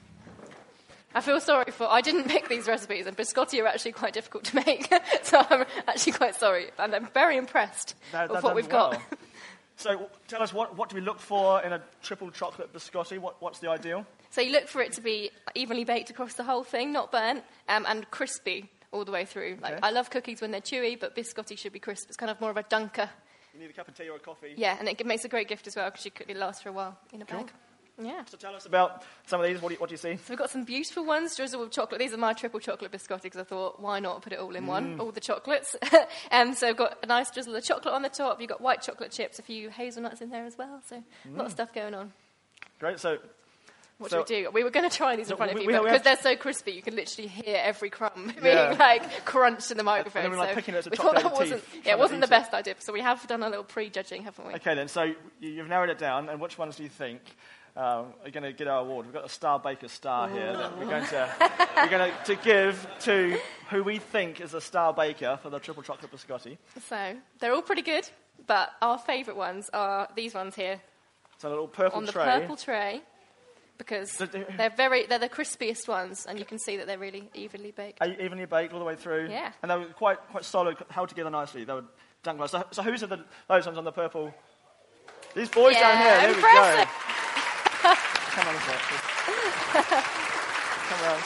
I feel sorry for, I didn't pick these recipes, and biscotti are actually quite difficult to make, so I'm actually quite sorry, and I'm very impressed that, with that what we've well. got. So tell us, what, what do we look for in a triple chocolate biscotti? What, what's the ideal? So you look for it to be evenly baked across the whole thing, not burnt, um, and crispy all the way through. Like, okay. I love cookies when they're chewy, but biscotti should be crisp. It's kind of more of a dunker. You need a cup of tea or a coffee. Yeah, and it makes a great gift as well, because it lasts for a while in a cool. bag. Yeah. So tell us about some of these. What do you, what do you see? So we've got some beautiful ones drizzled with chocolate. These are my triple chocolate biscotti, because I thought, why not put it all in mm. one, all the chocolates. um, so I've got a nice drizzle of chocolate on the top. You've got white chocolate chips, a few hazelnuts in there as well. So mm. a lot of stuff going on. Great. So what so, do we do? We were going to try these so in front of we, you, we, but we because have... they're so crispy, you can literally hear every crumb yeah. being like crunched in the microphone. And then we're like so picking it as a we chocolate thought that wasn't, teeth, yeah, it wasn't the it. best idea. So we have done a little pre-judging, haven't we? Okay, then. So you've narrowed it down, and which ones do you think um, are going to get our award? We've got a Star Baker star Ooh. here that we're going to we're going to, to give to who we think is a star baker for the triple chocolate biscotti. So they're all pretty good, but our favourite ones are these ones here. So a little purple on the tray. purple tray. Because they're very, they're the crispiest ones, and you can see that they're really evenly baked. Evenly baked all the way through. Yeah. And they were quite, quite solid, held together nicely. They were done well. So, so whose are the, those ones on the purple? These boys yeah, down here. There impressive. we go. Come on, let's Come around.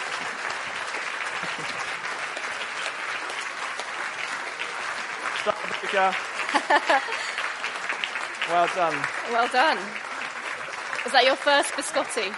Star Baker. Well done. Well done. Was that your first biscotti?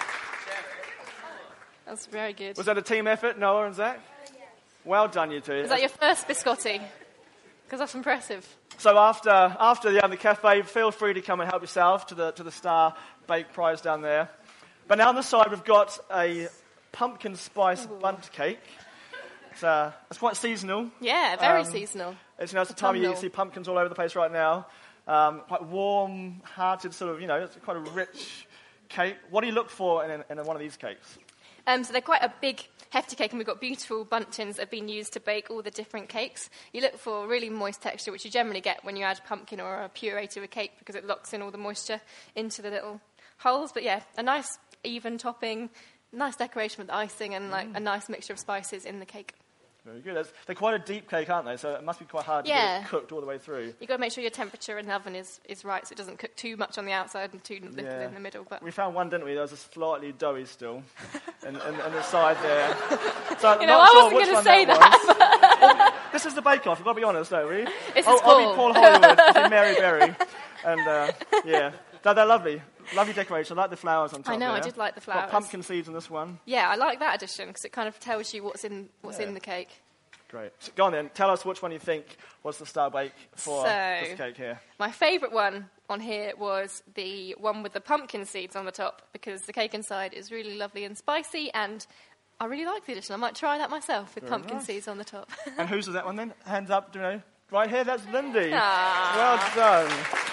That's very good. Was that a team effort, Noah and Zach? Well done, you two. Was that your first biscotti? Because that's impressive. So after after the other cafe, feel free to come and help yourself to the to the Star Bake prize down there. But now on the side, we've got a pumpkin spice Ooh. Bundt cake. It's, uh, it's quite seasonal. Yeah, very um, seasonal. It's, you know, it's the time of year you see pumpkins all over the place right now. Um, quite warm-hearted, sort of, you know, it's quite a rich cake. What do you look for in, in, in one of these cakes? Um, so they're quite a big, hefty cake, and we've got beautiful buncheons that have been used to bake all the different cakes. You look for really moist texture, which you generally get when you add pumpkin or a puree to a cake because it locks in all the moisture into the little holes. But yeah, a nice even topping, nice decoration with the icing, and like a nice mixture of spices in the cake. Very good. That's, they're quite a deep cake, aren't they? So it must be quite hard to Yeah. get it cooked all the way through. You've got to make sure your temperature in the oven is, is right so it doesn't cook too much on the outside and too little Yeah. in the middle. But We found one, didn't we? There was a slightly doughy still, and on the side there. So You know, not I sure wasn't which gonna one say that. was. Well, this is the bake-off. We've got to be honest, don't we? This is I'll, I'll be cool. Paul Hollywood. I'll be Mary Berry, and uh, yeah, they're, they're lovely, lovely decoration. I like the flowers on top. I know, I there. did like the Got flowers. pumpkin seeds in this one. yeah, I like that addition because it kind of tells you what's in what's Yeah. in the cake. Great. So go on then. Tell us which one you think was the star bake for So- this cake here. My favourite one on here was the one with the pumpkin seeds on the top because the cake inside is really lovely and spicy, and I really like the addition. I might try that myself with Very pumpkin nice. seeds on the top. And whose was that one then? Hands up, do you know? Right here, that's Lindy. Ah. Well done.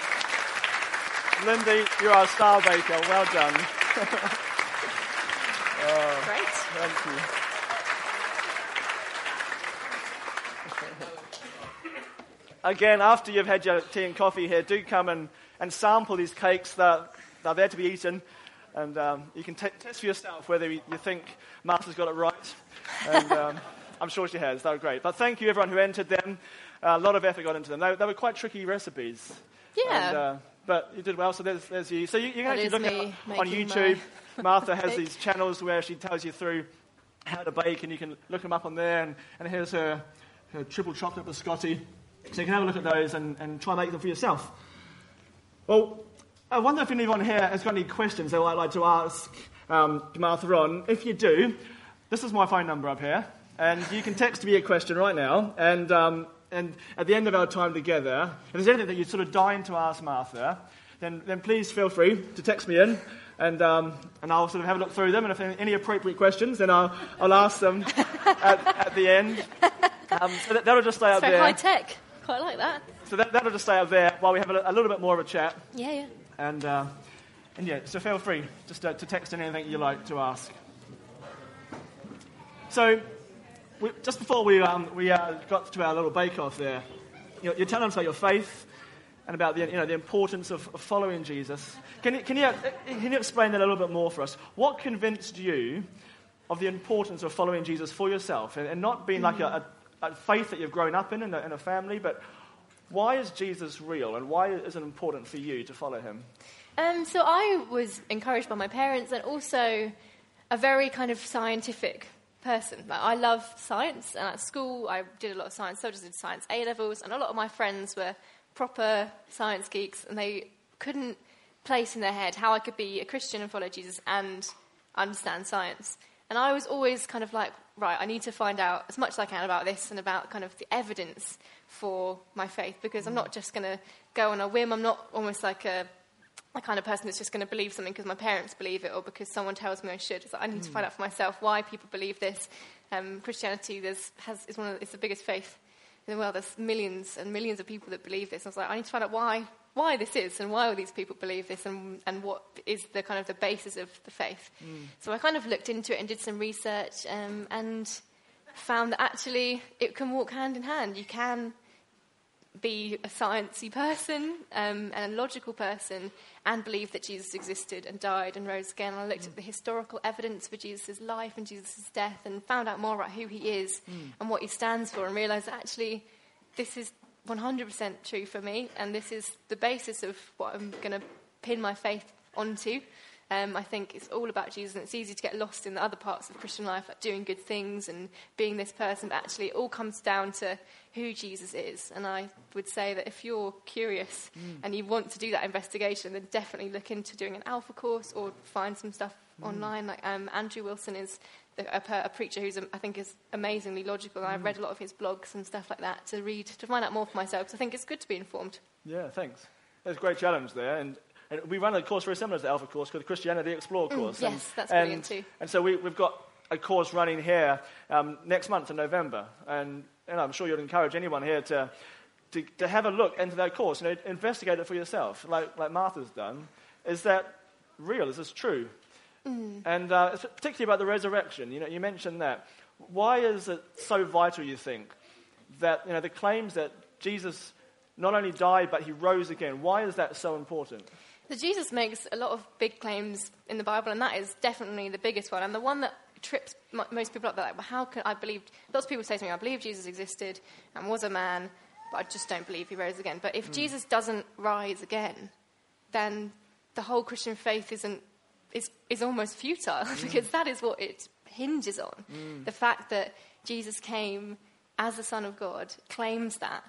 Lindy, you are a star baker. Well done. Great. Thank you. Again, after you've had your tea and coffee here, do come and, and sample these cakes. They're, they're there to be eaten. And um, you can t- test for yourself whether you you think Martha's got it right. And um, I'm sure she has. They were great. But thank you, everyone who entered them. Uh, a lot of effort got into them. They, they were quite tricky recipes. Yeah. And, uh, but you did well, so there's, there's you. So you, you can That actually is look me at on making YouTube. my Martha has cake. these channels where she tells you through how to bake, and you can look them up on there. And, and here's her, her triple chocolate biscotti. So you can have a look at those and, and try and make them for yourself. Well, I wonder if anyone here has got any questions they might like to ask um, Martha on. If you do, this is my phone number up here, and you can text me a question right now. And um, and at the end of our time together, if there's anything that you're sort of dying to ask Martha, then then please feel free to text me in, and um, and I'll sort of have a look through them. And if there are any appropriate questions, then I'll I'll ask them at, at the end. Um, so that, that'll just stay It's up very there. high tech. Quite like that. So that, that'll just stay up there while we have a, a little bit more of a chat. Yeah, yeah. And, uh, and yeah, so feel free just to, to text anything you like to ask. So, we, just before we um, we uh, got to our little bake-off there, you know, you're telling us about your faith and about the you know the importance of, of following Jesus. Can you can you can you explain that a little bit more for us? What convinced you of the importance of following Jesus for yourself, and, and not being like a, a, a faith that you've grown up in in a, in a family, but why is Jesus real, and why is it important for you to follow him? Um, so I was encouraged by my parents, and also a very kind of scientific person. Like, I love science, and at school I did a lot of science. So I just did science A-levels, and a lot of my friends were proper science geeks, and they couldn't place in their head how I could be a Christian and follow Jesus and understand science. And I was always kind of like, right, I need to find out as much as I can about this and about kind of the evidence for my faith, because I'm not just going to go on a whim. I'm not almost like a, a kind of person that's just going to believe something because my parents believe it or because someone tells me I should. It's like, I need to find out for myself why people believe this. Um, Christianity there's, has, is one of the, it's the biggest faith in the world. There's millions and millions of people that believe this. And I was like, I need to find out why why this is and why all these people believe this, and and what is the kind of the basis of the faith. Mm. So I kind of looked into it and did some research um, and found that actually it can walk hand in hand. You can be a sciencey person um, and a logical person and believe that Jesus existed and died and rose again. And I looked mm. at the historical evidence for Jesus' life and Jesus' death and found out more about who he is mm. and what he stands for, and realised that actually this is one hundred percent true for me, and this is the basis of what I'm going to pin my faith onto. Um, I think it's all about Jesus, and it's easy to get lost in the other parts of Christian life, like doing good things and being this person, but actually it all comes down to who Jesus is. And I would say that if you're curious mm. and you want to do that investigation, then definitely look into doing an Alpha course or find some stuff mm. online. Like um, Andrew Wilson is the, a, a preacher who's, um, I think, is amazingly logical, and mm. I've read a lot of his blogs and stuff like that to read, to find out more for myself, because I think it's good to be informed. Yeah, thanks. There's a great challenge there, and And we run a course very similar to the Alpha course called the Christianity Explored course. Mm, yes, and, that's and, brilliant too. And so we, we've got a course running here um, next month in November. And, and I'm sure you'd encourage anyone here to, to to have a look into that course. You know, investigate it for yourself, like, like Martha's done. Is that real? Is this true? Mm. And uh, it's particularly about the resurrection. You know, you mentioned that. Why is it so vital, you think, that, you know, the claims that Jesus not only died, but he rose again? Why is that so important? So Jesus makes a lot of big claims in the Bible, and that is definitely the biggest one. And the one that trips m- most people up, they're like, well, how can I believe... Lots of people say to me, I believe Jesus existed and was a man, but I just don't believe he rose again. But if mm. Jesus doesn't rise again, then the whole Christian faith isn't is, is almost futile, mm. because that is what it hinges on. Mm. The fact that Jesus came as the Son of God, claims that,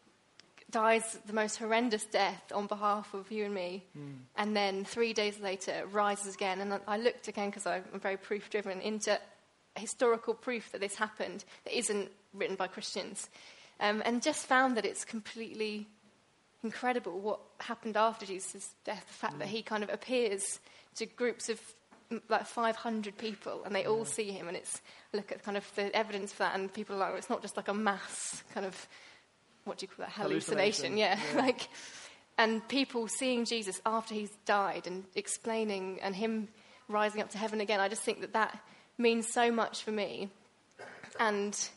dies the most horrendous death on behalf of you and me, mm. and then three days later rises again. And I looked again, because I'm very proof-driven, into historical proof that this happened that isn't written by Christians, um, and just found that it's completely incredible what happened after Jesus' death. The fact mm. that he kind of appears to groups of like five hundred people, and they all yeah. see him, and it's look at kind of the evidence for that, and people are like, well, it's not just like a mass kind of, what do you call that, hallucination, hallucination. Yeah. yeah. like, and people seeing Jesus after he's died and explaining, and him rising up to heaven again. I just think that that means so much for me, and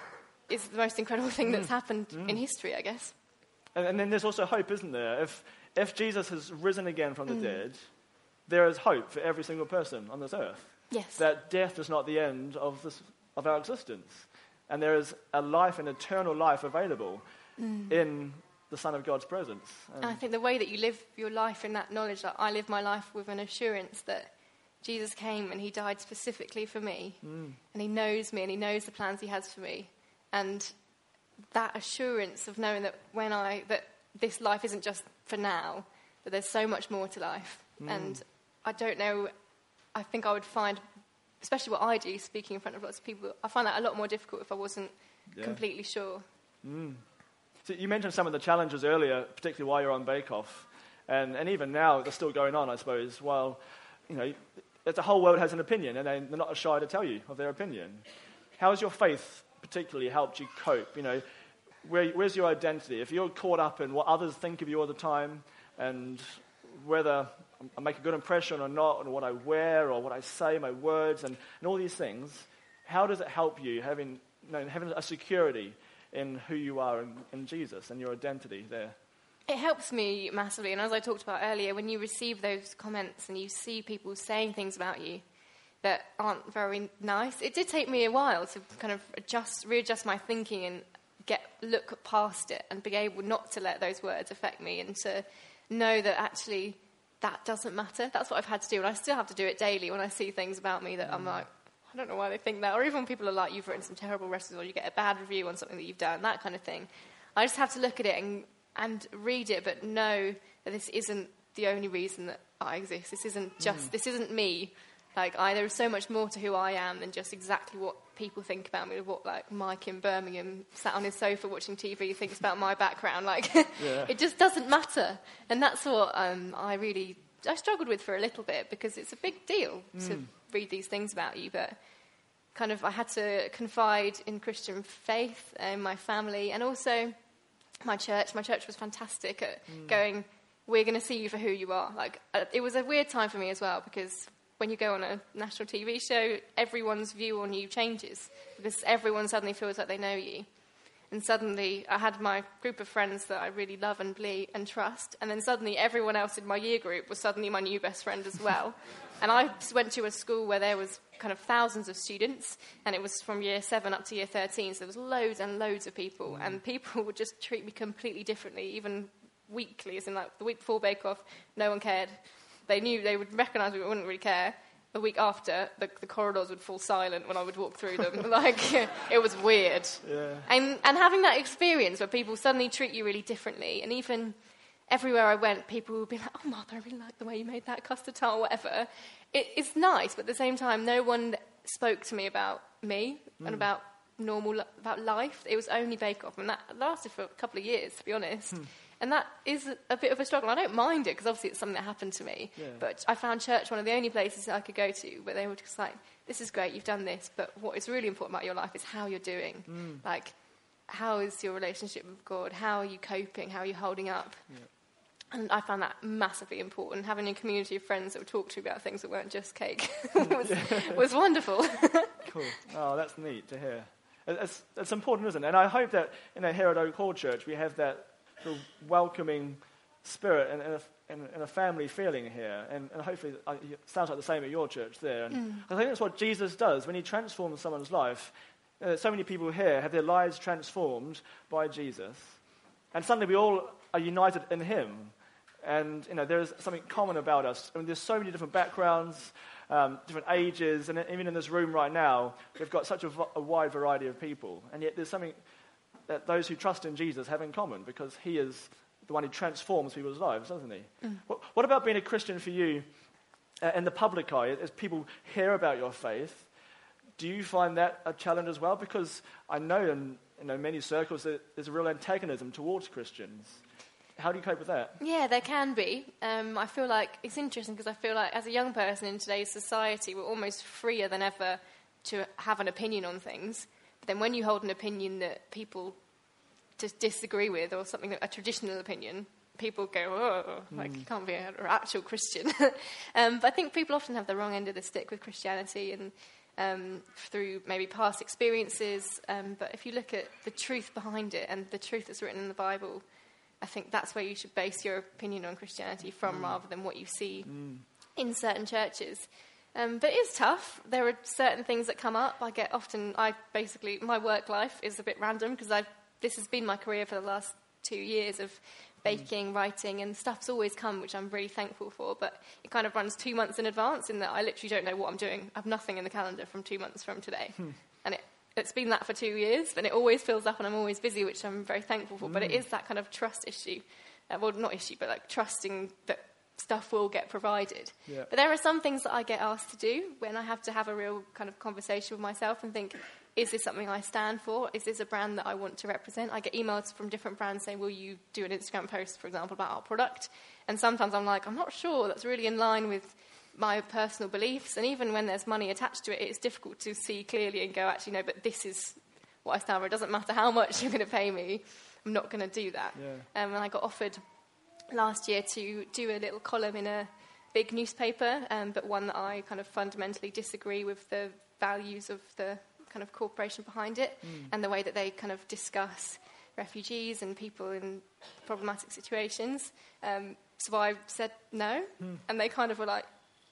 is the most incredible thing mm. that's happened mm. in history, I guess. And, and then there's also hope, isn't there? If if Jesus has risen again from the mm. dead, there is hope for every single person on this earth. Yes. That death is not the end of this of our existence, and there is a life, an eternal life available mm. in the Son of God's presence. And, and I think the way that you live your life in that knowledge, like I live my life with an assurance that Jesus came and he died specifically for me, mm. and he knows me and he knows the plans he has for me, and that assurance of knowing that when I that this life isn't just for now, that there's so much more to life. Mm. And I don't know, I think I would find, especially what I do, speaking in front of lots of people, I find that a lot more difficult if I wasn't yeah. completely sure. Mm. So you mentioned some of the challenges earlier, particularly while you're on Bake Off, and, and even now they're still going on, I suppose. Well, you know, the whole world has an opinion, and they're not shy to tell you of their opinion. How has your faith particularly helped you cope? You know, where, where's your identity? If you're caught up in what others think of you all the time, and whether I make a good impression or not, and what I wear or what I say, my words, and, and all these things, how does it help you having, you know, having a security in who you are in, in Jesus and your identity there? It helps me massively, and as I talked about earlier, when you receive those comments and you see people saying things about you that aren't very nice, it did take me a while to kind of adjust, readjust my thinking and get look past it and be able not to let those words affect me, and to know that actually that doesn't matter. That's what I've had to do, and I still have to do it daily when I see things about me that mm. I'm like, I don't know why they think that. Or even when people are like, you've written some terrible recipes, or you get a bad review on something that you've done, that kind of thing. I just have to look at it and, and read it, but know that this isn't the only reason that I exist. This isn't just, mm. this isn't me. Like, I, there is so much more to who I am than just exactly what people think about me, what, like, Mike in Birmingham sat on his sofa watching T V thinks about my background. Like, yeah. It just doesn't matter. And that's what um, I really, I struggled with for a little bit, because it's a big deal mm. to read these things about you, but kind of I had to confide in Christian faith and my family, and also my church. My church was fantastic at mm. going, we're going to see you for who you are. Like, uh, it was a weird time for me as well, because when you go on a national T V show, everyone's view on you changes, because everyone suddenly feels like they know you. And suddenly I had my group of friends that I really love and believe and trust, and then suddenly everyone else in my year group was suddenly my new best friend as well. And I went to a school where there was kind of thousands of students, and it was from year seven up to year thirteen, so there was loads and loads of people, and people would just treat me completely differently, even weekly, as in like the week before Bake Off, no one cared. They knew, they would recognise me, but wouldn't really care. The week after, the, the corridors would fall silent when I would walk through them. Like, it was weird. Yeah. And and having that experience where people suddenly treat you really differently, and even everywhere I went, people would be like, oh, Martha, I really like the way you made that custard tart, or whatever. It, it's nice, but at the same time, no one spoke to me about me mm. and about normal, about life. It was only Bake Off, and that lasted for a couple of years, to be honest. Mm. And that is a bit of a struggle. I don't mind it, because obviously it's something that happened to me. Yeah. But I found church one of the only places I could go to where they were just like, this is great, you've done this, but what is really important about your life is how you're doing. Mm. Like, how is your relationship with God? How are you coping? How are you holding up? Yeah. And I found that massively important. Having a community of friends that would talk to you about things that weren't just cake was, was wonderful. Cool. Oh, that's neat to hear. It's, it's important, isn't it? And I hope that, you know, here at Oak Hall Church, we have that sort of welcoming spirit and, and, a, and, and a family feeling here. And, and hopefully uh, it sounds like the same at your church there. And mm. I think that's what Jesus does when he transforms someone's life. Uh, so many people here have their lives transformed by Jesus. And suddenly we all are united in him. And, you know, there's something common about us. I mean, there's so many different backgrounds, um, different ages, and even in this room right now, we've got such a, a wide variety of people. And yet there's something that those who trust in Jesus have in common, because he is the one who transforms people's lives, doesn't he? Mm. What, what about being a Christian for you uh, in the public eye, as people hear about your faith? Do you find that a challenge as well? Because I know in you know, many circles that there's a real antagonism towards Christians. How do you cope with that? Yeah, there can be. Um, I feel like it's interesting because I feel like as a young person in today's society, we're almost freer than ever to have an opinion on things. But then when you hold an opinion that people just disagree with, or something, a traditional opinion, people go, oh, like mm. you can't be an actual Christian. um, but I think people often have the wrong end of the stick with Christianity, and um, through maybe past experiences. Um, but if you look at the truth behind it and the truth that's written in the Bible, I think that's where you should base your opinion on Christianity from, mm. rather than what you see mm. in certain churches. Um, but it is tough. There are certain things that come up. I get often, I basically, my work life is a bit random because I've, this has been my career for the last two years of baking, mm. writing, and stuff's always come, which I'm really thankful for. But it kind of runs two months in advance in that I literally don't know what I'm doing. I have nothing in the calendar from two months from today. Hmm. And it It's been that for two years, and it always fills up, and I'm always busy, which I'm very thankful for. Mm. But it is that kind of trust issue. Uh, well, not issue, but like trusting that stuff will get provided. Yeah. But there are some things that I get asked to do when I have to have a real kind of conversation with myself and think, is this something I stand for? Is this a brand that I want to represent? I get emails from different brands saying, will you do an Instagram post, for example, about our product? And sometimes I'm like, I'm not sure that's really in line with my personal beliefs, and even when there's money attached to it, it's difficult to see clearly and go, actually, no, but this is what I stand for. It doesn't matter how much you're going to pay me, I'm not going to do that. Yeah. Um, and I got offered last year to do a little column in a big newspaper, um, but one that I kind of fundamentally disagree with the values of the kind of corporation behind it, mm. and the way that they kind of discuss refugees and people in problematic situations. Um, so I said no, mm. and they kind of were like,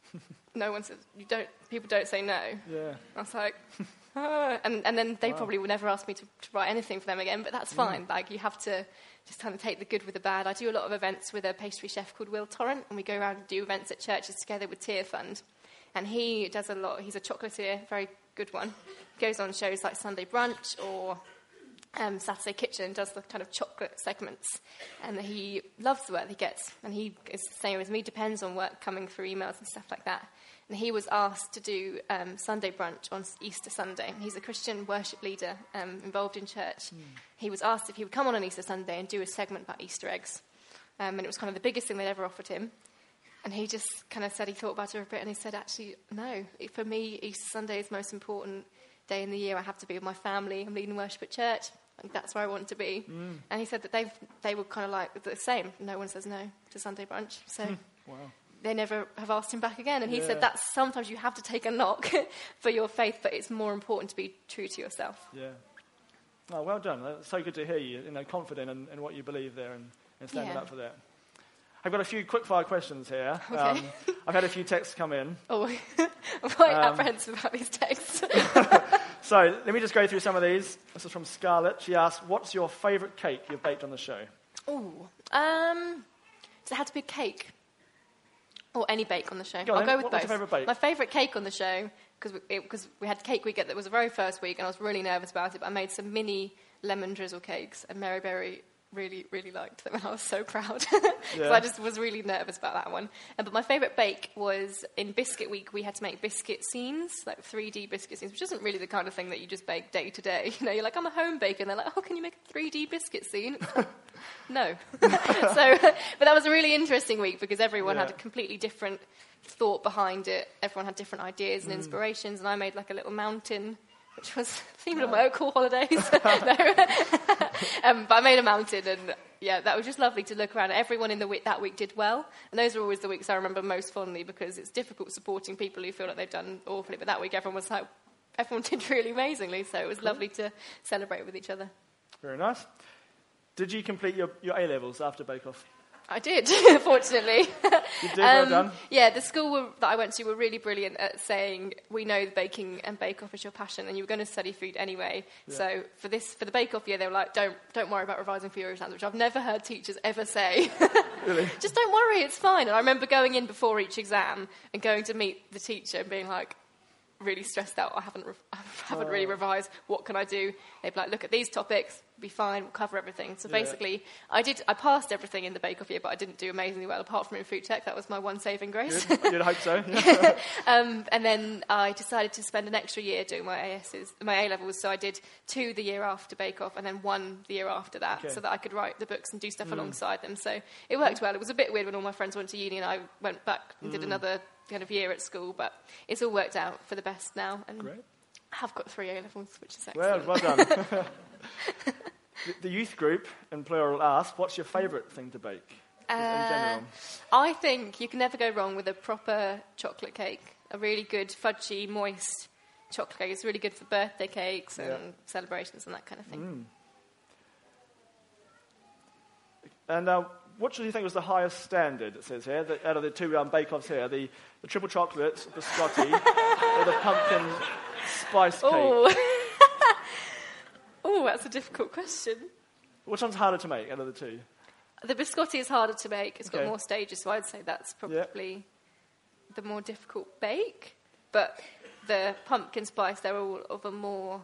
no one says, you don't, people don't say no. Yeah. I was like, ah. and, and then they wow. probably would never ask me to, to write anything for them again, but that's fine. Mm. Like, you have to just kind of take the good with the bad. I do a lot of events with a pastry chef called Will Torrent, and we go around and do events at churches together with Tear Fund. And he does a lot, he's a chocolatier, very good one. He goes on shows like Sunday Brunch or Um, Saturday Kitchen, does the kind of chocolate segments, and he loves the work he gets, and he is the same as me, depends on work coming through emails and stuff like that. And he was asked to do um, Sunday Brunch on Easter Sunday. He's a Christian worship leader um, involved in church. Mm. He was asked if he would come on on Easter Sunday and do a segment about Easter eggs, um, and it was kind of the biggest thing they'd ever offered him. And he just kind of said he thought about it for a bit, and he said, actually, no, for me, Easter Sunday is the most important day in the year. I have to be with my family. I'm leading worship at church. Like, that's where I want to be. Mm. And he said that they they were kind of like the same. No one says no to Sunday Brunch. So wow. they never have asked him back again. And he yeah. said that sometimes you have to take a knock for your faith, but it's more important to be true to yourself. Yeah. Oh, well done. It's so good to hear you, you know, confident in, in what you believe there and, and standing yeah. up for that. I've got a few quick-fire questions here. Okay. Um, I've had a few texts come in. Oh, I'm quite um, apprehensive about these texts. So let me just go through some of these. This is from Scarlett. She asked, what's your favourite cake you've baked on the show? Oh, um, does it have to be a cake? Or any bake on the show? Go on, I'll then. go with what, both. What's your favourite bake? My favourite cake on the show, because we, we had cake week that was the very first week, and I was really nervous about it, but I made some mini lemon drizzle cakes, and Mary Berry really, really liked them, and I was so proud. yeah. So I just was really nervous about that one. Uh, but my favourite bake was in Biscuit Week, we had to make biscuit scenes, like three D biscuit scenes, which isn't really the kind of thing that you just bake day to day. You know, you're like, I'm a home baker, and they're like, oh, can you make a three D biscuit scene? No. so, but that was a really interesting week because everyone yeah. had a completely different thought behind it. Everyone had different ideas and mm. inspirations, and I made like a little mountain, which was themed on my Oak Hall holidays. um, but I made a mountain, and yeah, that was just lovely to look around. Everyone in the week that week did well, and those are always the weeks I remember most fondly because it's difficult supporting people who feel like they've done awfully. But that week, everyone was like, everyone did really amazingly, so it was cool. Lovely to celebrate with each other. Very nice. Did you complete your, your A levels after Bake Off? I did, fortunately. You did, well um, done. Yeah, the school were, that I went to were really brilliant at saying, we know the baking and bake-off is your passion, and you were going to study food anyway. Yeah. So for this, for the bake-off year, they were like, don't don't worry about revising for your exams, which I've never heard teachers ever say. Really? Just don't worry, it's fine. And I remember going in before each exam and going to meet the teacher and being like, really stressed out. I haven't, re- I haven't oh. really revised. What can I do? They'd be like, look at these topics. Be fine. We'll cover everything. So yeah. basically, I did. I passed everything in the Bake Off year, but I didn't do amazingly well. Apart from in food tech, that was my one saving grace. Good. You'd hope so. um, and then I decided to spend an extra year doing my A S's, my A levels. So I did two the year after Bake Off, and then one the year after that, okay. so that I could write the books and do stuff mm. alongside them. So it worked well. It was a bit weird when all my friends went to uni, and I went back and mm. did another kind of year at school, but it's all worked out for the best now. And Great. I have got three A levels, which is excellent. Well, well done. the, the youth group, in plural, asked, what's your favourite thing to bake in uh, general? I think you can never go wrong with a proper chocolate cake. A really good, fudgy, moist chocolate cake. It's really good for birthday cakes and yeah. celebrations and that kind of thing. Mm. And uh, what do you think was the highest standard, it says here, that out of the two um, bake-offs here, the, the triple chocolate, the biscotti, or the pumpkin spice cake? Oh, oh, that's a difficult question. Which one's harder to make out of the two? The biscotti is harder to make. It's okay. got more stages, so I'd say that's probably yeah. the more difficult bake. But the pumpkin spice, they're all of a more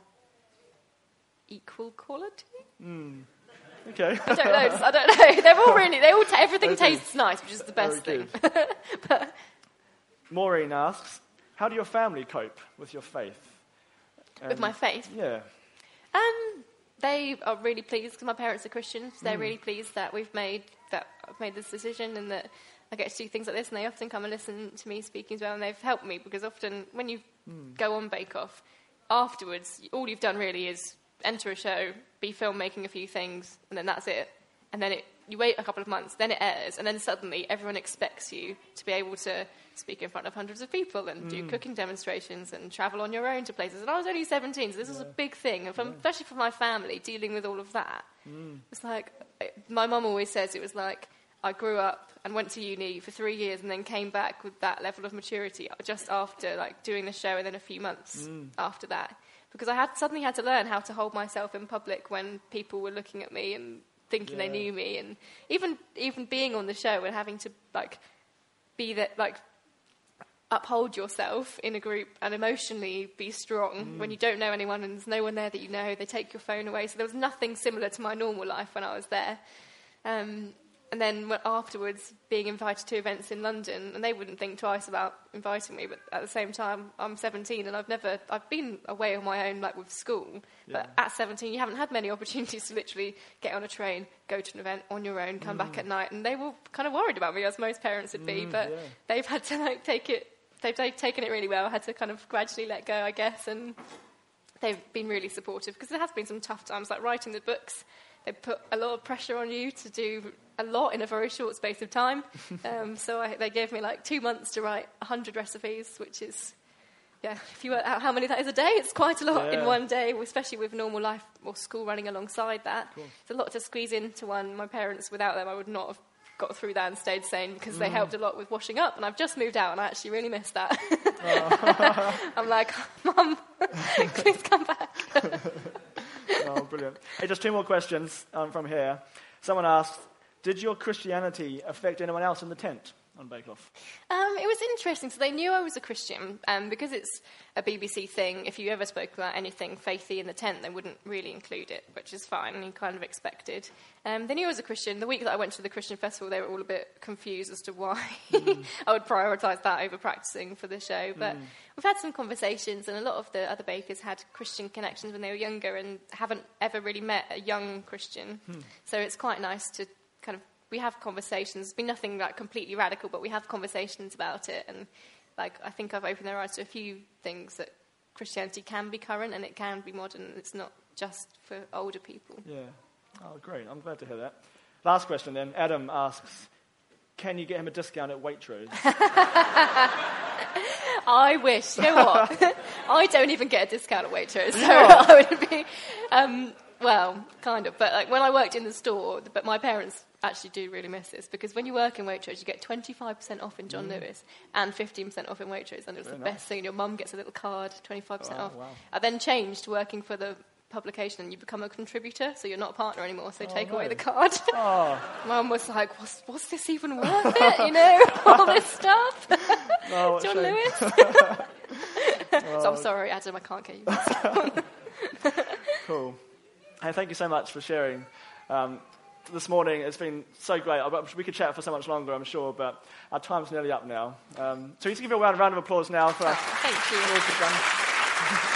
equal quality. Mm. Okay. I don't know. I don't know. They're all really. They all. T- everything okay. tastes nice, which is the best Very thing. But Maureen asks, "How do your family cope with your faith?" Um, with my faith? Yeah. Um, they are really pleased because my parents are Christians. They're mm. really pleased that we've made that I've made this decision and that I get to do things like this. And they often come and listen to me speaking as well, and they've helped me because often when you mm. go on Bake Off, afterwards, all you've done really is enter a show, be filmmaking a few things, and then that's it. And then it, you wait a couple of months, then it airs, and then suddenly everyone expects you to be able to speak in front of hundreds of people and mm. do cooking demonstrations and travel on your own to places. And I was only seventeen, so this yeah. was a big thing, and from, yeah. especially for my family, dealing with all of that. Mm. It's like, my mum always says it was like, I grew up and went to uni for three years and then came back with that level of maturity just after like doing the show and then a few months mm. after that. Because I had suddenly had to learn how to hold myself in public when people were looking at me and thinking yeah. they knew me, and even even being on the show and having to like be that like uphold yourself in a group and emotionally be strong mm. when you don't know anyone and there's no one there that you know. They take your phone away, so there was nothing similar to my normal life when I was there. Um, And then afterwards, being invited to events in London, and they wouldn't think twice about inviting me. But at the same time, I'm seventeen, and I've never, I've been away on my own, like with school. Yeah. But at seventeen, you haven't had many opportunities to literally get on a train, go to an event on your own, come mm. back at night. And they were kind of worried about me, as most parents would be. Mm, but yeah. they've had to like take it, they've, they've taken it really well. I had to kind of gradually let go, I guess, and they've been really supportive because there has been some tough times, like writing the books. They put a lot of pressure on you to do a lot in a very short space of time. Um, so I, they gave me like two months to write one hundred recipes, which is, yeah, if you work out how many that is a day, it's quite a lot yeah. in one day, especially with normal life or school running alongside that. Cool. It's a lot to squeeze into one. My parents, without them, I would not have got through that and stayed sane because mm. they helped a lot with washing up. And I've just moved out and I actually really miss that. Oh. I'm like, Mum, please come back. Oh, brilliant. Hey, just two more questions um, from here. Someone asked, did your Christianity affect anyone else in the tent on Bake Off? Um, it was interesting. So they knew I was a Christian, um, because it's a B B C thing. If you ever spoke about anything faithy in the tent, they wouldn't really include it, which is fine, and you kind of expected. Um, they knew I was a Christian. The week that I went to the Christian festival, they were all a bit confused as to why mm. I would prioritise that over practising for the show. But mm. we've had some conversations, and a lot of the other bakers had Christian connections when they were younger and haven't ever really met a young Christian. Mm. So it's quite nice to kind of, we have conversations. It's been nothing like completely radical, but we have conversations about it. And like, I think I've opened their eyes to a few things that Christianity can be current and it can be modern. It's not just for older people. Yeah. Oh, great. I'm glad to hear that. Last question then. Adam asks, can you get him a discount at Waitrose? I wish. You know what? I don't even get a discount at Waitrose, so I would be, um, well, kind of. But like when I worked in the store, but my parents actually do really miss this, because when you work in Waitrose, you get twenty-five percent off in John mm. Lewis and fifteen percent off in Waitrose, and it was Very the nice. best thing. Your mum gets a little card, twenty-five percent oh, off. Wow. I then changed to working for the publication, and you become a contributor, so you're not a partner anymore, so oh, take no. away the card. Oh. Mum was like, what's, what's this even worth it, you know, all this stuff? Oh, John Lewis. oh. So I'm sorry, Adam, I can't get you this. Cool. Hey, thank you so much for sharing. Um, this morning, it's been so great. We could chat for so much longer, I'm sure, but our time's nearly up now. Um, so we need to give you a round of applause now for us. Thank you.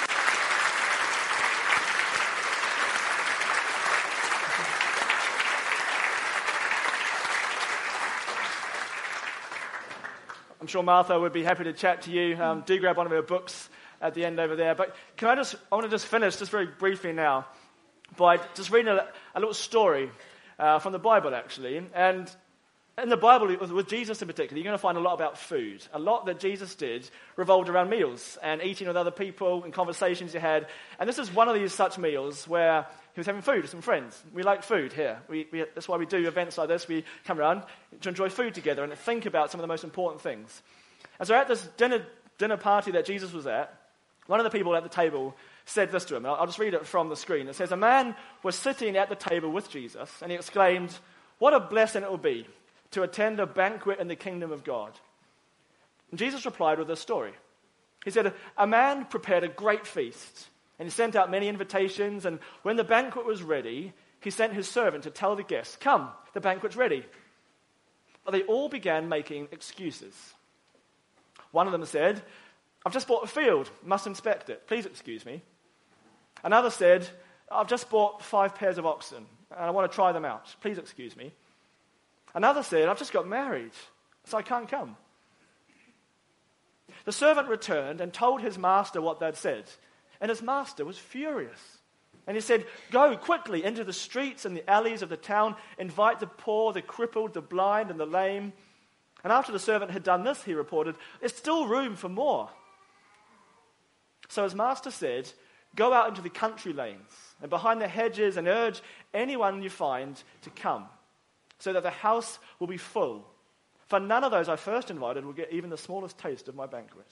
I'm sure Martha would be happy to chat to you. Um, do grab one of her books at the end over there. But can I just, I want to just finish just very briefly now by just reading a, a little story uh, from the Bible, actually. And in the Bible, with, with Jesus in particular, you're going to find a lot about food. A lot that Jesus did revolved around meals and eating with other people and conversations he had. And this is one of these such meals where he was having food with some friends. We like food here. We, we, that's why we do events like this. We come around to enjoy food together and think about some of the most important things. And so at this dinner, dinner party that Jesus was at, one of the people at the table said this to him. I'll, I'll just read it from the screen. It says, a man was sitting at the table with Jesus, and he exclaimed, what a blessing it will be to attend a banquet in the kingdom of God. And Jesus replied with this story. He said, a man prepared a great feast, and he sent out many invitations, and when the banquet was ready, he sent his servant to tell the guests, come, the banquet's ready. But they all began making excuses. One of them said, I've just bought a field, must inspect it, please excuse me. Another said, I've just bought five pairs of oxen, and I want to try them out, please excuse me. Another said, I've just got married, so I can't come. The servant returned and told his master what they'd said. And his master was furious. And he said, go quickly into the streets and the alleys of the town, invite the poor, the crippled, the blind, and the lame. And after the servant had done this, he reported, there's still room for more. So his master said, go out into the country lanes and behind the hedges and urge anyone you find to come, so that the house will be full. For none of those I first invited will get even the smallest taste of my banquet.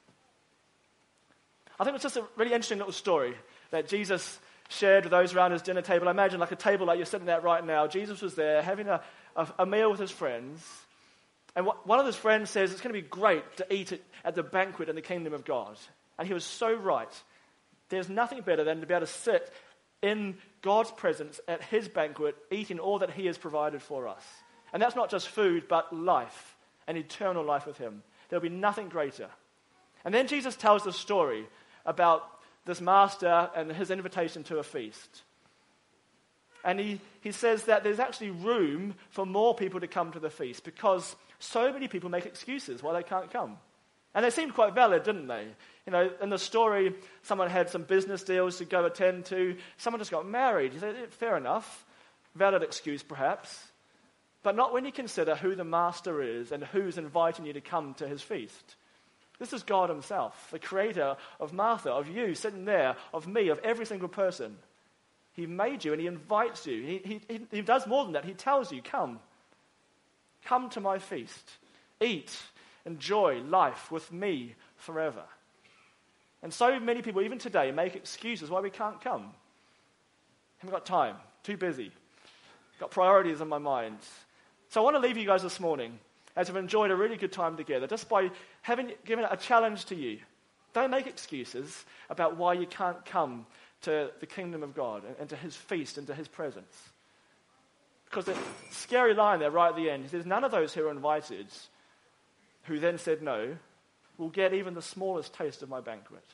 I think it's just a really interesting little story that Jesus shared with those around his dinner table. I imagine like a table like you're sitting at right now. Jesus was there having a, a, a meal with his friends. And wh- one of his friends says, it's going to be great to eat it at the banquet in the kingdom of God. And he was so right. There's nothing better than to be able to sit in God's presence at his banquet, eating all that he has provided for us. And that's not just food, but life, an eternal life with him. There'll be nothing greater. And then Jesus tells the story about this master and his invitation to a feast. And he, he says that there's actually room for more people to come to the feast because so many people make excuses why they can't come. And they seemed quite valid, didn't they? You know, in the story, someone had some business deals to go attend to. Someone just got married. You say, fair enough. Valid excuse, perhaps. But not when you consider who the master is and who's inviting you to come to his feast. This is God himself, the creator of Martha, of you sitting there, of me, of every single person. He made you and he invites you. He, he, he does more than that. He tells you, come. Come to my feast. Eat. Enjoy life with me forever. And so many people, even today, make excuses why we can't come. Haven't got time. Too busy. Got priorities in my mind. So I want to leave you guys this morning as we've enjoyed a really good time together, just by having given a challenge to you. Don't make excuses about why you can't come to the kingdom of God and, and to his feast and to his presence. Because the scary line there right at the end, he says, none of those who are invited, who then said no, will get even the smallest taste of my banquet.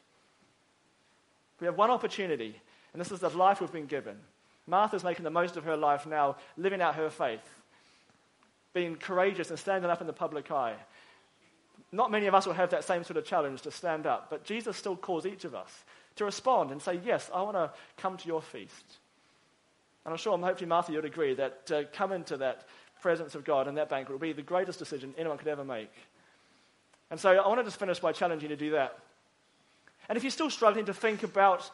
We have one opportunity, and this is the life we've been given. Martha's making the most of her life now, living out her faith, being courageous and standing up in the public eye. Not many of us will have that same sort of challenge to stand up, but Jesus still calls each of us to respond and say, yes, I want to come to your feast. And I'm sure, hopefully, Martha, you'd agree that to come into that presence of God and that banquet would be the greatest decision anyone could ever make. And so I want to just finish by challenging you to do that. And if you're still struggling to think about,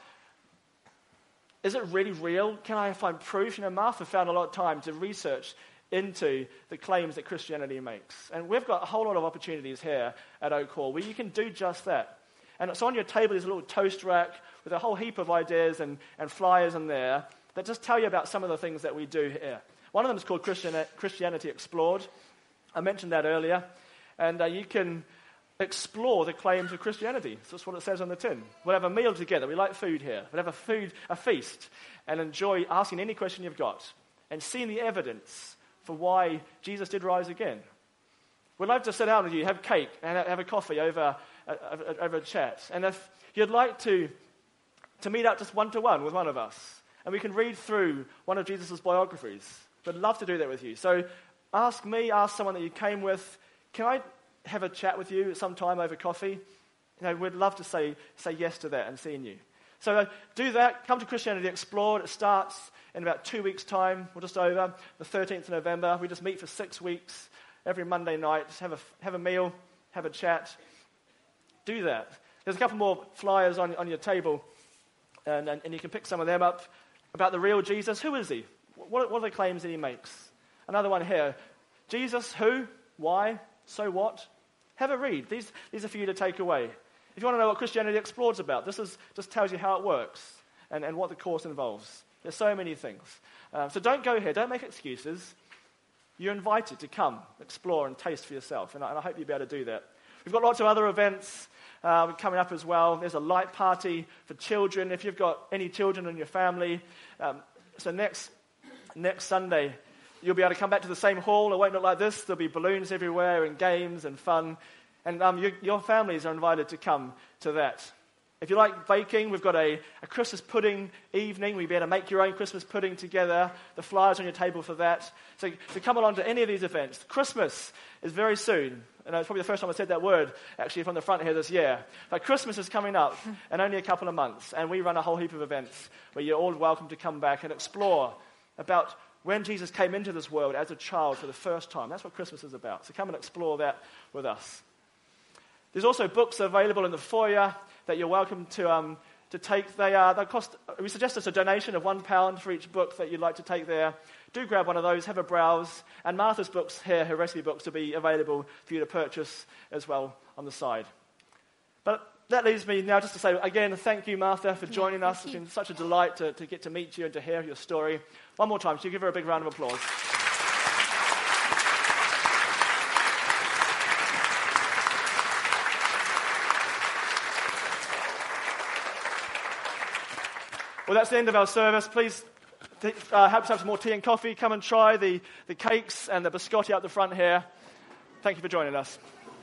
is it really real? Can I find proof? You know, Martha found a lot of time to research into the claims that Christianity makes. And we've got a whole lot of opportunities here at Oak Hall where you can do just that. And so on your table is a little toast rack with a whole heap of ideas and, and flyers in there that just tell you about some of the things that we do here. One of them is called Christian, Christianity Explored. I mentioned that earlier. And uh, you can explore the claims of Christianity. That's what it says on the tin. We'll have a meal together. We like food here. We'll have a food, a feast, and enjoy asking any question you've got and seeing the evidence for why Jesus did rise again. We'd love to sit down with you, have cake, and have a coffee over, uh, over a chat. And if you'd like to, to meet up just one-to-one with one of us, and we can read through one of Jesus' biographies, we'd love to do that with you. So ask me, ask someone that you came with, can I have a chat with you sometime over coffee? You know, we'd love to say, say yes to that and seeing you. So uh, do that. Come to Christianity Explored. It starts in about two weeks' time. We're just over, the thirteenth of November. We just meet for six weeks every Monday night. Just have a, have a meal, have a chat. Do that. There's a couple more flyers on, on your table, and, and, and you can pick some of them up about the real Jesus. Who is he? What, what are the claims that he makes? Another one here. Jesus, who? Why? So what? Have a read. These, these are for you to take away. If you want to know what Christianity Explored is about, this is, just tells you how it works and, and what the course involves. There's so many things. Uh, so don't go here. Don't make excuses. You're invited to come, explore, and taste for yourself. And I, and I hope you'll be able to do that. We've got lots of other events uh, coming up as well. There's a light party for children. If you've got any children in your family, um, so next next Sunday, you'll be able to come back to the same hall. It won't look like this. There'll be balloons everywhere and games and fun. And um, you, your families are invited to come to that. If you like baking, we've got a, a Christmas pudding evening. We'll be able to make your own Christmas pudding together. The flyers on your table for that. So, so come along to any of these events. Christmas is very soon. And it's probably the first time I said that word, actually, from the front here this year. But Christmas is coming up in only a couple of months. And we run a whole heap of events where you're all welcome to come back and explore about when Jesus came into this world as a child for the first time. That's what Christmas is about. So come and explore that with us. There's also books available in the foyer that you're welcome to um, to take. They are they cost. We suggest it's a donation of one pound for each book that you'd like to take there. Do grab one of those, have a browse, and Martha's books here, her recipe books, will be available for you to purchase as well on the side. But that leaves me now just to say again, thank you, Martha, for joining yeah, us. It's been such a delight to, to get to meet you and to hear your story. One more time, so you give her a big round of applause. Well, that's the end of our service. Please uh, have some more tea and coffee. Come and try the, the cakes and the biscotti up the front here. Thank you for joining us.